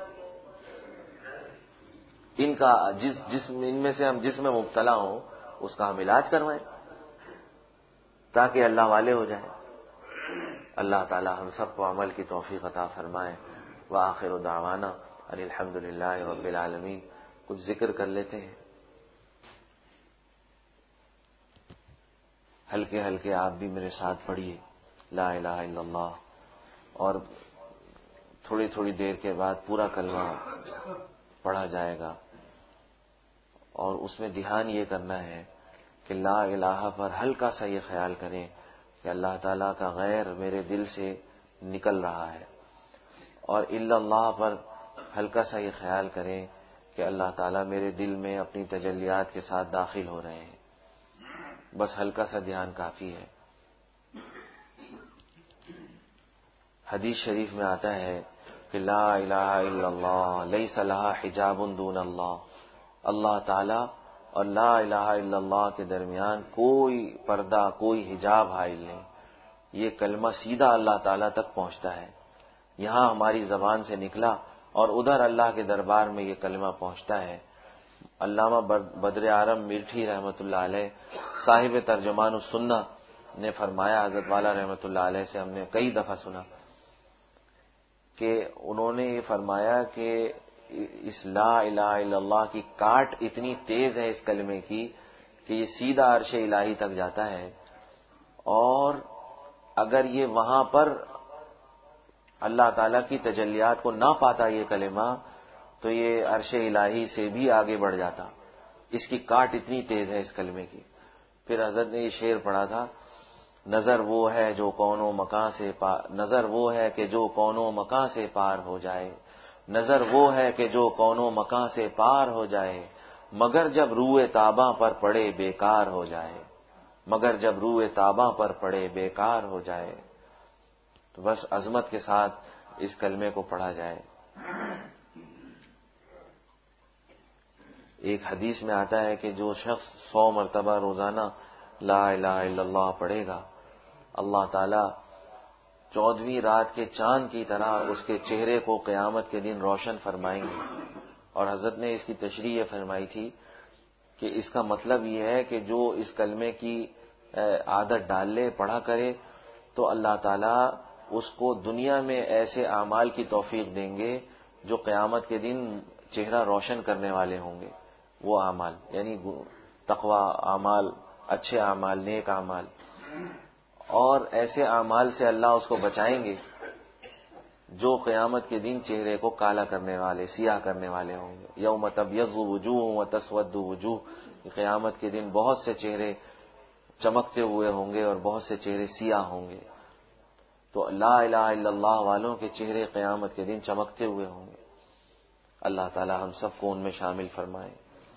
ان کا ان میں سے ہم جس میں مبتلا ہوں اس کا ہم علاج کروائیں تاکہ اللہ والے ہو جائیں. اللہ تعالی ہم سب کو عمل کی توفیق عطا فرمائے. وآخر دعوانا ان الحمد للہ رب العالمین. کچھ ذکر کر لیتے ہیں ہلکے ہلکے. آپ بھی میرے ساتھ پڑھیے لا الہ الا اللہ، اور تھوڑی تھوڑی دیر کے بعد پورا کلمہ پڑھا جائے گا. اور اس میں دھیان یہ کرنا ہے کہ لا الہ پر ہلکا سا یہ خیال کریں کہ اللہ تعالیٰ کا غیر میرے دل سے نکل رہا ہے، اور الا اللہ پر ہلکا سا یہ خیال کریں کہ اللہ تعالیٰ میرے دل میں اپنی تجلیات کے ساتھ داخل ہو رہے ہیں. بس ہلکا سا دھیان کافی ہے. حدیث شریف میں آتا ہے کہ لا الہ الا اللہ لیس لہا حجاب دون اللہ. اللہ تعالیٰ اور لا الہ الا اللہ کے درمیان کوئی پردہ، کوئی حجاب حائل نہیں. یہ کلمہ سیدھا اللہ تعالیٰ تک پہنچتا ہے. یہاں ہماری زبان سے نکلا اور ادھر اللہ کے دربار میں یہ کلمہ پہنچتا ہے. علامہ بدر عالم میرٹھی رحمۃ اللہ علیہ صاحب ترجمان السنہ نے فرمایا، حضرت والا رحمۃ اللہ علیہ سے ہم نے کئی دفعہ سنا کہ انہوں نے یہ فرمایا کہ اس لا الہ الا اللہ کی کاٹ اتنی تیز ہے اس کلمے کی کہ یہ سیدھا عرش الہی تک جاتا ہے، اور اگر یہ وہاں پر اللہ تعالیٰ کی تجلیات کو نہ پاتا یہ کلمہ تو یہ عرش الہی سے بھی آگے بڑھ جاتا. اس کی کاٹ اتنی تیز ہے اس کلمے کی. پھر حضرت نے یہ شعر پڑھا تھا نظر وہ ہے جو کون و مکان سے نظر وہ ہے کہ جو کون و مکان سے پار ہو جائے، نظر وہ ہے کہ جو کون و مکان سے پار ہو جائے، مگر جب روئے تاباں پر پڑے بیکار ہو جائے، مگر جب روئے تاباں پر پڑے بیکار ہو جائے۔ تو بس عظمت کے ساتھ اس کلمے کو پڑھا جائے۔ ایک حدیث میں آتا ہے کہ جو شخص 100 مرتبہ روزانہ لا الہ الا اللہ پڑھے گا، اللہ تعالی 14ویں رات کے چاند کی طرح اس کے چہرے کو قیامت کے دن روشن فرمائیں گے۔ اور حضرت نے اس کی تشریح یہ فرمائی تھی کہ اس کا مطلب یہ ہے کہ جو اس کلمے کی عادت ڈال لے، پڑھا کرے، تو اللہ تعالیٰ اس کو دنیا میں ایسے اعمال کی توفیق دیں گے جو قیامت کے دن چہرہ روشن کرنے والے ہوں گے۔ وہ اعمال یعنی تقوی اعمال، اچھے اعمال، نیک اعمال، اور ایسے اعمال سے اللہ اس کو بچائیں گے جو قیامت کے دن چہرے کو کالا کرنے والے، سیاہ کرنے والے ہوں گے۔ یوم تبیض وجوہ وتسود وجوہ، قیامت کے دن بہت سے چہرے چمکتے ہوئے ہوں گے اور بہت سے چہرے سیاہ ہوں گے۔ تو لا الہ الا اللہ والوں کے چہرے قیامت کے دن چمکتے ہوئے ہوں گے۔ اللہ تعالی ہم سب کو ان میں شامل فرمائے۔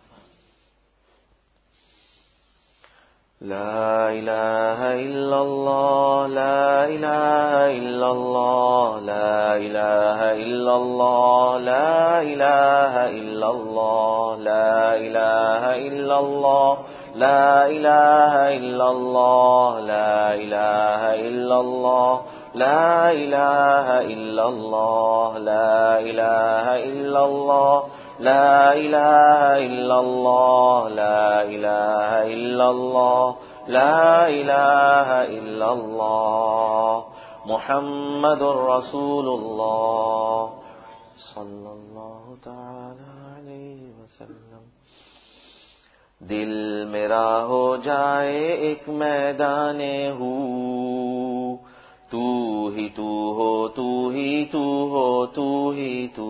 لا الہ الا اللہ، لا الہ الا اللہ، لا الہ الا اللہ، لا الہ الا اللہ، لا الہ الا اللہ، لا الہ الا اللہ، لا الہ الا اللہ، لا الہ الا اللہ، لا الہ الا اللہ، لا الہ الا اللہ، لا الہ الا اللہ، لا الہ الا اللہ، محمد الرسول اللہ صلی اللہ تعالی علیہ وسلم۔ دل میرا ہو جائے ایک میدان ہو، تو ہی تو ہو، تو ہی تو ہو، تو ہی تو،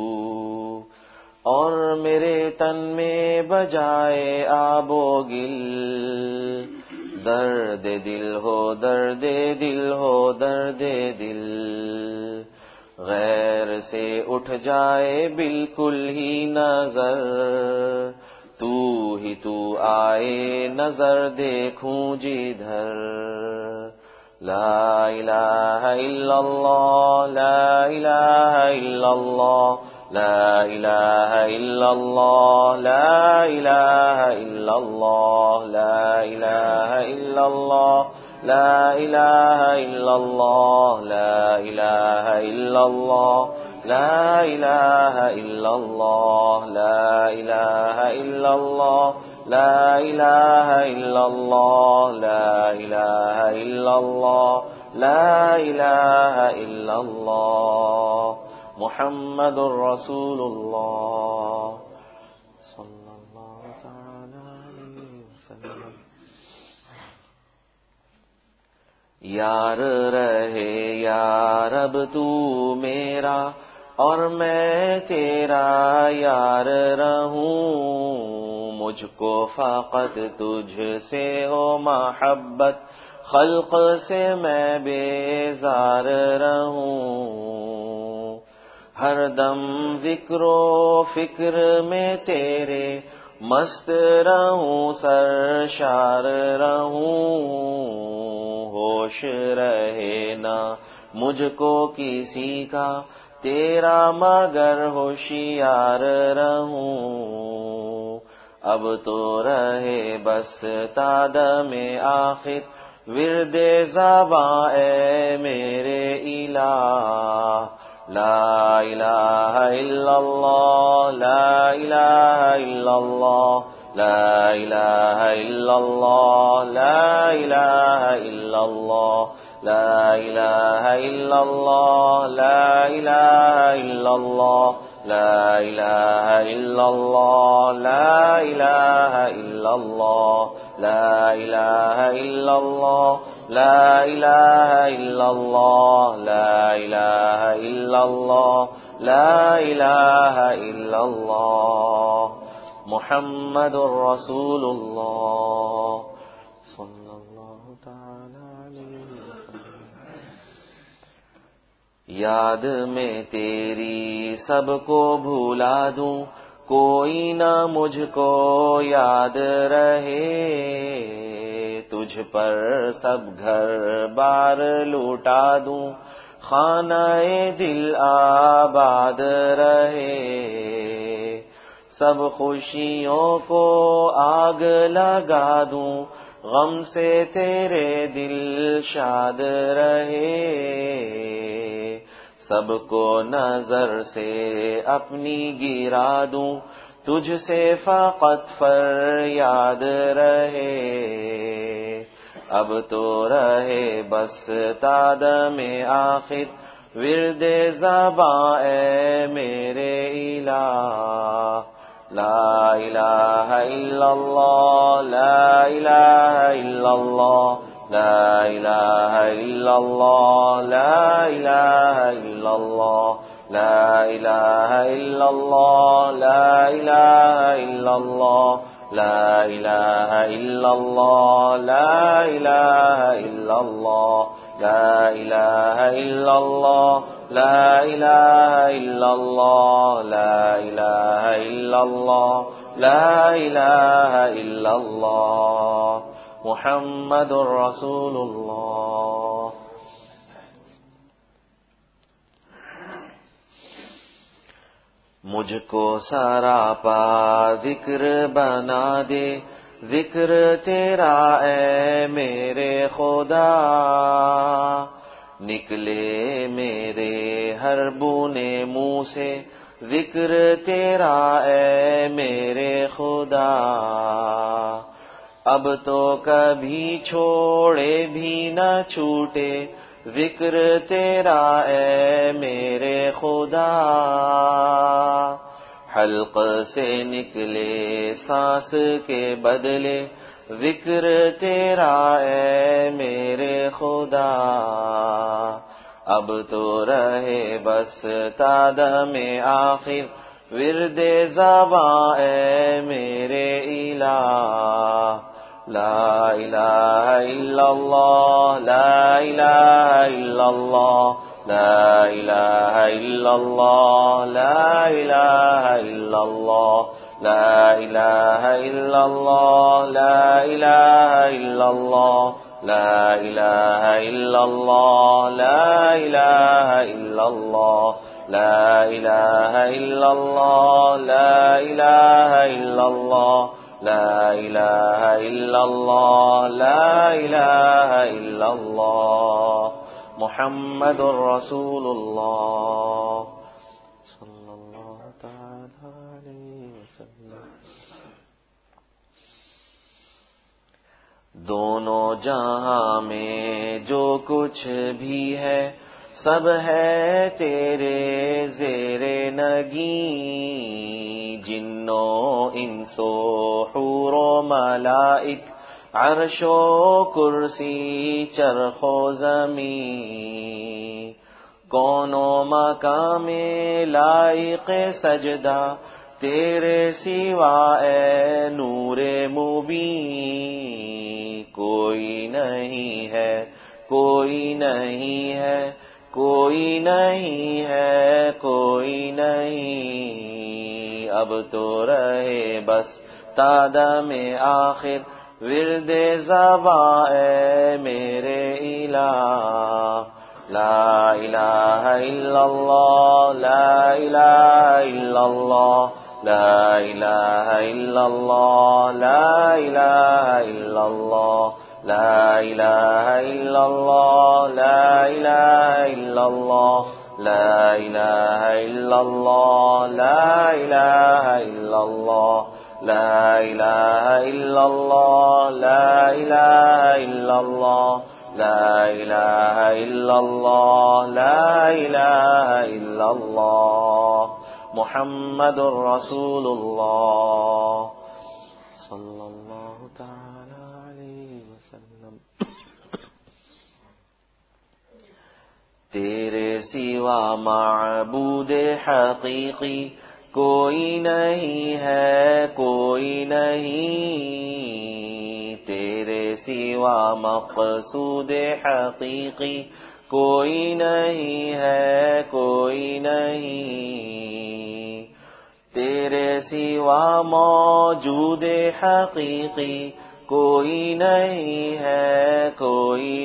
اور میرے تن میں بجائے آب و گل، درد دل ہو، درد دل ہو، درد دل، غیر سے اٹھ جائے بالکل ہی نظر، تو ہی تو آئے نظر دیکھوں جدھر، لا الہ الا اللہ، لا الہ الا اللہ، لا الہ الا اللہ، لا الہ الا اللہ، لا الہ الا اللہ، لا الہ الا اللہ، لا الہ الا اللہ، لا الہ الا اللہ، لا الہ الا اللہ، لا الہ الا اللہ، لا الہ الا اللہ، لا الہ الا اللہ، محمد الرسول اللہ صلی اللہ تعالی علیہ وسلم۔ یار رہے یا رب تو میرا اور میں تیرا یار رہوں، مجھ کو فقط تجھ سے ہو محبت، خلق سے میں بیزار رہوں، ہر دم ذکر و فکر میں تیرے مست رہوں، سرشار رہوں، ہوش رہے نہ مجھ کو کسی کا تیرا مگر ہوشیار رہوں، اب تو رہے بس تادم آخر ورد زباں اے میرے الہ، لا الہ الا اللہ، لا الہ الا اللہ، لا الہ الا اللہ، لا الہ الا اللہ، لا الہ الا اللہ، لا الہ الا اللہ، لا الہ الا اللہ، لا الہ الا اللہ، لا الہ الا اللہ، لا الہ الا اللہ، لا الہ الا اللہ، لا الہ الا اللہ، محمد الرسول اللہ صلی اللہ تعالی یاد میں تیری سب کو بھولا دوں، کوئی نہ مجھ کو یاد رہے، تجھ پر سب گھر بار لوٹا دوں، خانہ دل آباد رہے، سب خوشیوں کو آگ لگا دوں، غم سے تیرے دل شاد رہے، سب کو نظر سے اپنی گرا دوں، تجھ سے فقط فریاد رہے، اب تو رہے بس تادم آخر، ورد زباں اے میرے الہ، لا الہ الا اللہ، لا الہ الا اللہ، لا الہ الا اللہ، لا الہ الا اللہ، لا الہ الا اللہ، لا الہ الا اللہ، لا الہ الا اللہ، لا الہ الا اللہ، لا الہ الا اللہ، لا الہ الا اللہ، لا الہ الا اللہ، لا الہ الا اللہ، محمد رسول اللہ۔ مجھ کو سراپا ذکر بنا دے، ذکر تیرا اے میرے خدا، نکلے میرے ہر بونے منہ سے، ذکر تیرا اے میرے خدا، اب تو کبھی چھوڑے بھی نہ چھوٹے، ذکر تیرا اے میرے خدا، حلق سے نکلے سانس کے بدلے، ذکر تیرا اے میرے خدا، اب تو رہے بس تادم آخر، ورد زباں اے میرے الہ، لا الہ الا اللہ، لا الہ الا اللہ، لا الہ الا اللہ، لا الہ الا اللہ، لا الہ الا اللہ، لا الہ الا اللہ، لا الہ الا اللہ، لا الہ الا اللہ، لا الہ الا اللہ، لا الہ الا اللہ، لا الہ الا اللہ، لا الہ الا اللہ، محمد رسول اللہ صلی اللہ تعالی علیہ وسلم۔ دونوں جہاں میں جو کچھ بھی ہے، سب ہے تیرے زیر نگیں، جنوں انسو حور و ملائک، عرش و کرسی چرخ و زمین، کون و مقام لائق سجدہ، تیرے سوا اے نور مبین، کوئی نہیں ہے، کوئی نہیں ہے، کوئی نہیں ہے، کوئی نہیں، اب تو رہے بس تادم آخر، ورد زباں اے میرے الہ، لا الہ الا اللہ، لا الہ الا اللہ، لا الہ الا اللہ، لا الہ الا اللہ، لا الہ الا اللہ، لا الہ الا اللہ، لا الہ الا اللہ، لا الہ الا اللہ، لا الہ الا اللہ، لا الہ الا اللہ، لا الہ الا اللہ، لا الہ الا اللہ، محمد رسول اللہ صلی اللہ تعالی علیہ وسلم۔ تیرے سوا معبود حقیقی کوئی نہیں ہے، کوئی نہیں، تیرے سوا مقصود حقیقی کوئی نہیں ہے کوئی نہیں، تیرے سوا موجود حقیقی کوئی نہیں ہے کوئی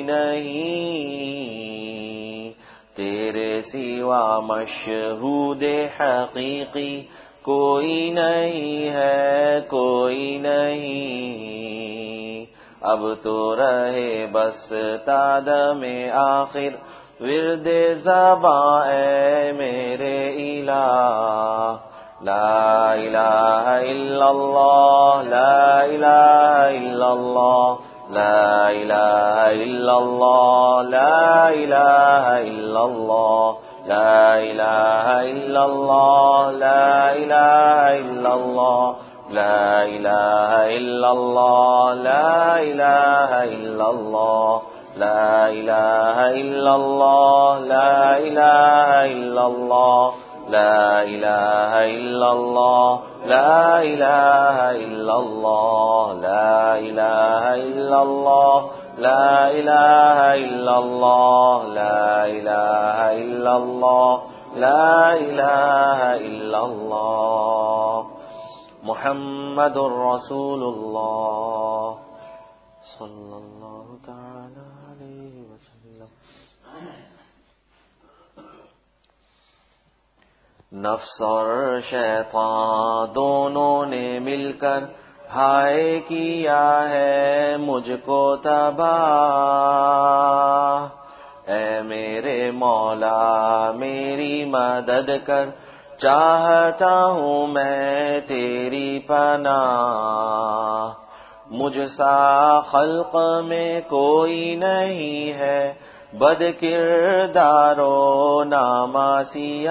نہیں، تیرے سوا مشہود حقیقی کوئی نہیں ہے کوئی نہیں، اب تو رہے بس تادم آخر ورد زباں اے میرے الہ، لا الہ الا اللہ لا الہ الا اللہ لا الہ الا اللہ لا الہ الا اللہ لا الہ الا اللہ لا الہ الا اللہ لا الہ الا اللہ لا الہ الا اللہ لا الہ الا اللہ لا الہ الا اللہ لا الہ الا اللہ لا الہ الا اللہ لا الہ الا اللہ لا الہ الا اللہ لا الہ الا اللہ لا الہ الا اللہ محمد رسول اللہ صلی اللہ تعالی علیہ وسلم۔ نفس اور شیطان دونوں نے مل کر ہائے کیا ہے مجھ کو تباہ، اے میرے مولا میری مدد کر، چاہتا ہوں میں تیری پناہ، مجھ سا خلق میں کوئی نہیں ہے بد کردار و ناماسیہ،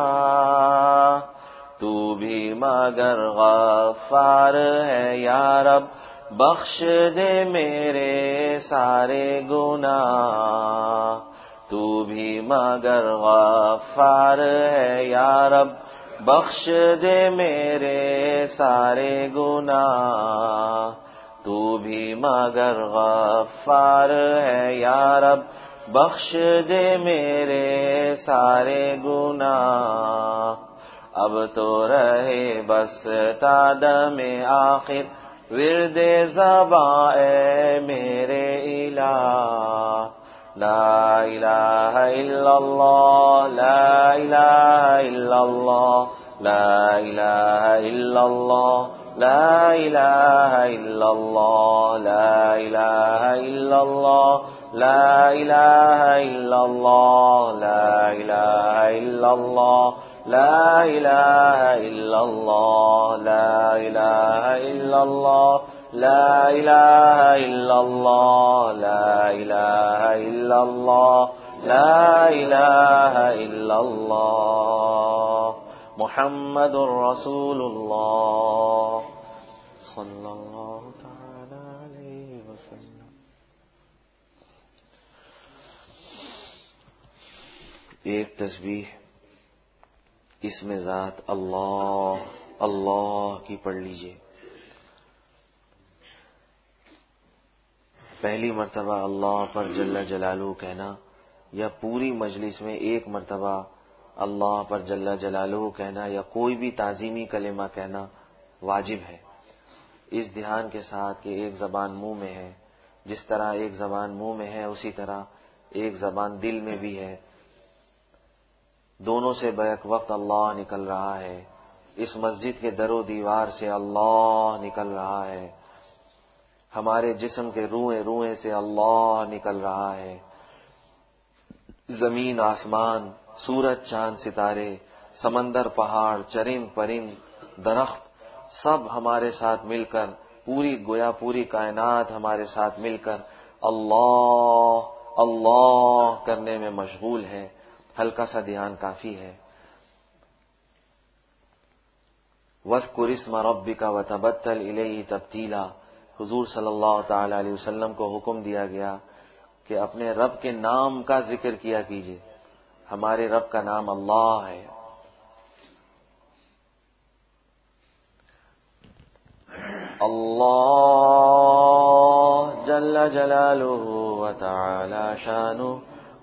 تو بھی مگر غفار ہے یا رب، بخش دے میرے سارے گناہ، تو بھی مگر غفار ہے یا رب، بخش دے میرے سارے گناہ، تو بھی مگر غفار ہے یا رب، بخش دے میرے سارے گناہ، اب تو رہے بس تادم آخر ورد زباں اے میرے الہ، لا الہ الا اللہ لا الہ الا اللہ لا الہ الا اللہ لا الہ الا اللہ لا الہ الا اللہ لا الہ الا اللہ لا الہ الا اللہ لا الہ الا اللہ لا الہ الا اللہ لا الہ الا اللہ لا الہ الا اللہ لا الہ الا اللہ محمد رسول اللہ صلی اللہ تعالی علیہ وسلم۔ ایک تسبیح اس میں ذات اللہ اللہ کی پڑھ لیجئے۔ پہلی مرتبہ اللہ پر جل جلالہ کہنا یا پوری مجلس میں ایک مرتبہ اللہ پر جل جلالہ کہنا یا کوئی بھی تعظیمی کلمہ کہنا واجب ہے، اس دھیان کے ساتھ کہ ایک زبان منہ میں ہے، جس طرح ایک زبان منہ میں ہے اسی طرح ایک زبان دل میں بھی ہے، دونوں سے بیک وقت اللہ نکل رہا ہے، اس مسجد کے در و دیوار سے اللہ نکل رہا ہے، ہمارے جسم کے روئیں روئیں سے اللہ نکل رہا ہے، زمین آسمان سورج چاند ستارے سمندر پہاڑ چرند پرند درخت سب ہمارے ساتھ مل کر پوری کائنات ہمارے ساتھ مل کر اللہ اللہ کرنے میں مشغول ہے، ہلکا سا دھیان کافی ہے۔ وَاذْكُرِ اسْمَ رَبِّكَ وَتَبَتَّلْ إِلَيْهِ تَبْتِيلًا، حضور صلی اللہ تعالی علیہ وسلم کو حکم دیا گیا کہ اپنے رب کے نام کا ذکر کیا کیجئے، ہمارے رب کا نام اللہ ہے۔ اللہ جل جلالہ و تعالی شانہ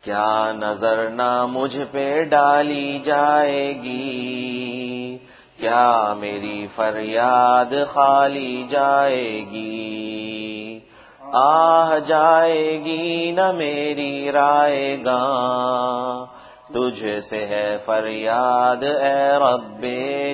کیا نظر نہ مجھ پہ ڈالی جائے گی، کیا میری فریاد خالی جائے گی، آہ جائے گی نہ میری رائے گاں، تجھ سے ہے فریاد اے رب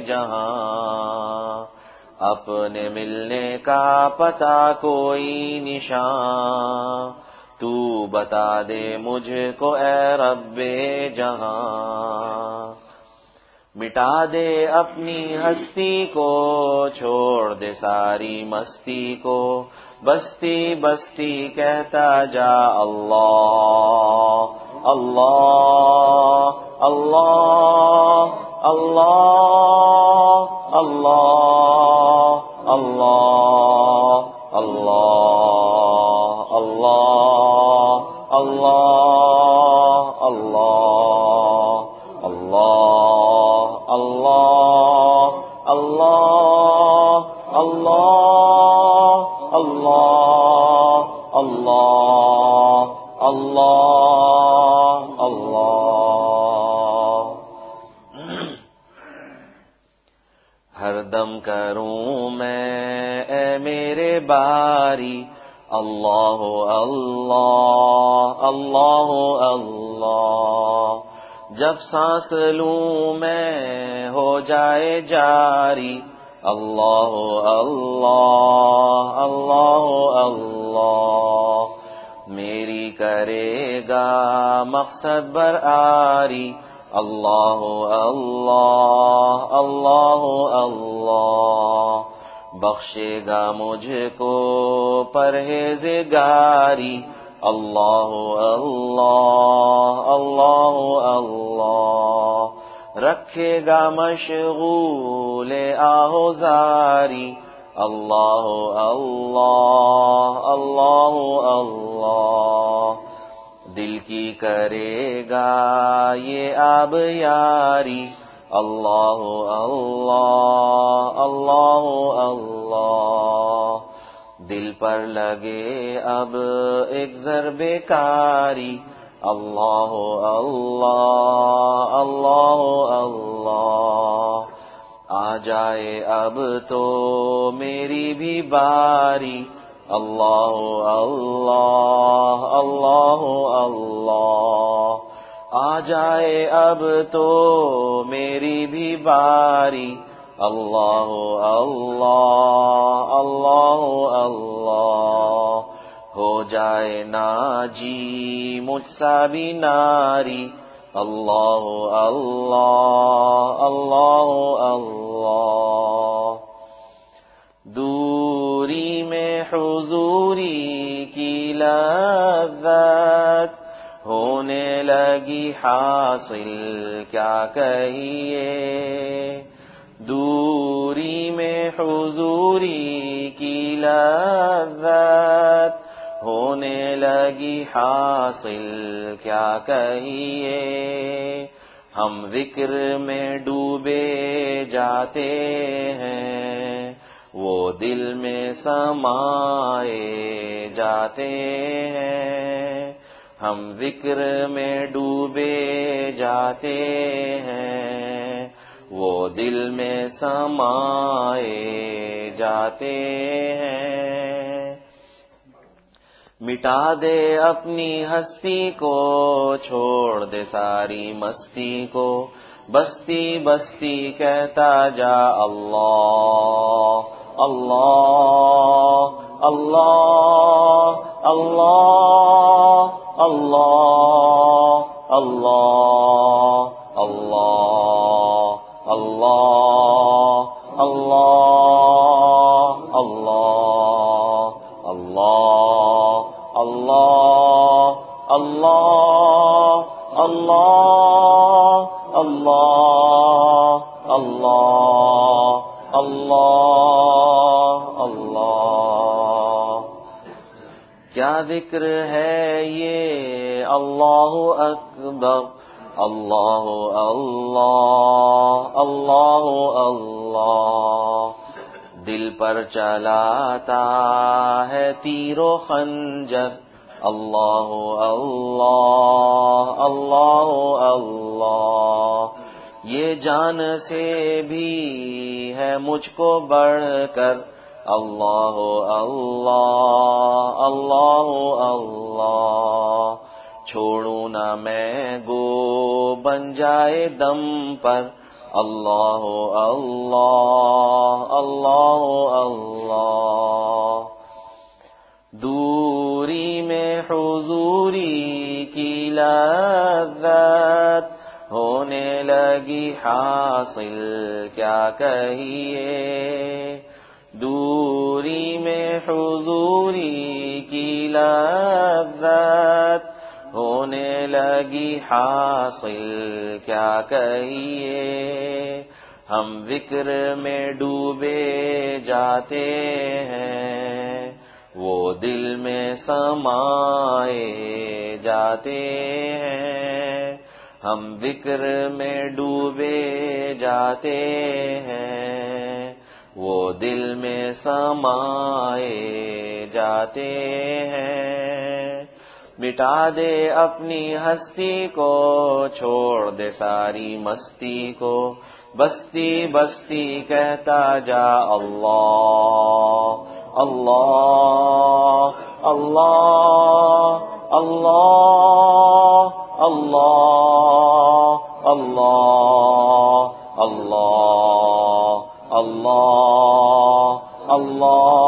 جہاں، اپنے ملنے کا پتہ کوئی نشان، تو بتا دے مجھ کو اے رب جہاں، مٹا دے اپنی ہستی کو، چھوڑ دے ساری مستی کو، بستی بستی کہتا جا اللہ اللہ اللہ اللہ اللہ اللہ اللہ اللہ اللہ اللہ اللہ اللہ اللہ اللہ اللہ اللہ اللہ اللہ۔ ہر دم کروں میں اے میرے باری اللہ اللہ اللہ اللہ، جب سانس لوں میں ہو جائے جاری اللہ اللہ اللہ اللہ، میری کرے گا مقصد برآری اللہ اللہ اللہ اللہ، بخشے گا مجھ کو پرہیزگاری اللہ اللہ اللہ اللہ، رکھے گا مشغول آہوزاری اللہ اللہ اللہ اللہ، دل کی کرے گا یہ آب یاری اللہ اللہ اللہ اللہ، دل پر لگے اب ایک ضرب کاری اللہ اللہ اللہ اللہ، آ جائے اب تو میری بھی باری اللہ اللہ اللہ اللہ، آ جائے اب تو میری بھی باری اللہ اللہ اللہ اللہ، ہو جائے ناجی مجھ سا بھی ناری اللہ اللہ اللہ اللہ، دوری میں حضوری کی لذت ہونے لگی حاصل کیا کہیے، دوری میں حضوری کی لذت ہونے لگی حاصل کیا کہیے، ہم ذکر میں ڈوبے جاتے ہیں وہ دل میں سمائے جاتے ہیں، ہم ذکر میں ڈوبے جاتے ہیں وہ دل میں سمائے جاتے ہیں، مٹا دے اپنی ہستی کو، چھوڑ دے ساری مستی کو، بستی بستی کہتا جا اللہ اللہ اللہ اللہ اللہ اللہ اللہ اللہ اللہ اللہ اللہ اللہ اللہ اللہ اللہ اللہ اللہ اللہ، کیا ذکر ہے یہ اللہ اکبر اللہ اللہ اللہ اللہ، دل پر چلاتا ہے تیر و خنجر اللہ اللہ اللہ اللہ، یہ جان سے بھی ہے مجھ کو بڑھ کر، اللہ اللہ اللہ اللہ، چھوڑوں نہ میں گو بن جائے دم پر، اللہ اللہ اللہ اللہ، دوری میں حضوری کی لذت ہونے لگی حاصل کیا کہیے، دوری میں حضوری کی لذت ہونے لگی حاصل کیا کہیے، ہم ذکر میں ڈوبے جاتے ہیں، وہ دل میں سمائے جاتے ہیں، ہم ذکر میں ڈوبے جاتے ہیں، وہ دل میں سمائے جاتے ہیں، مٹا دے اپنی ہستی کو، چھوڑ دے ساری مستی کو، بستی بستی کہتا جا اللہ اللہ اللہ اللہ اللہ اللہ اللہ اللہ اللہ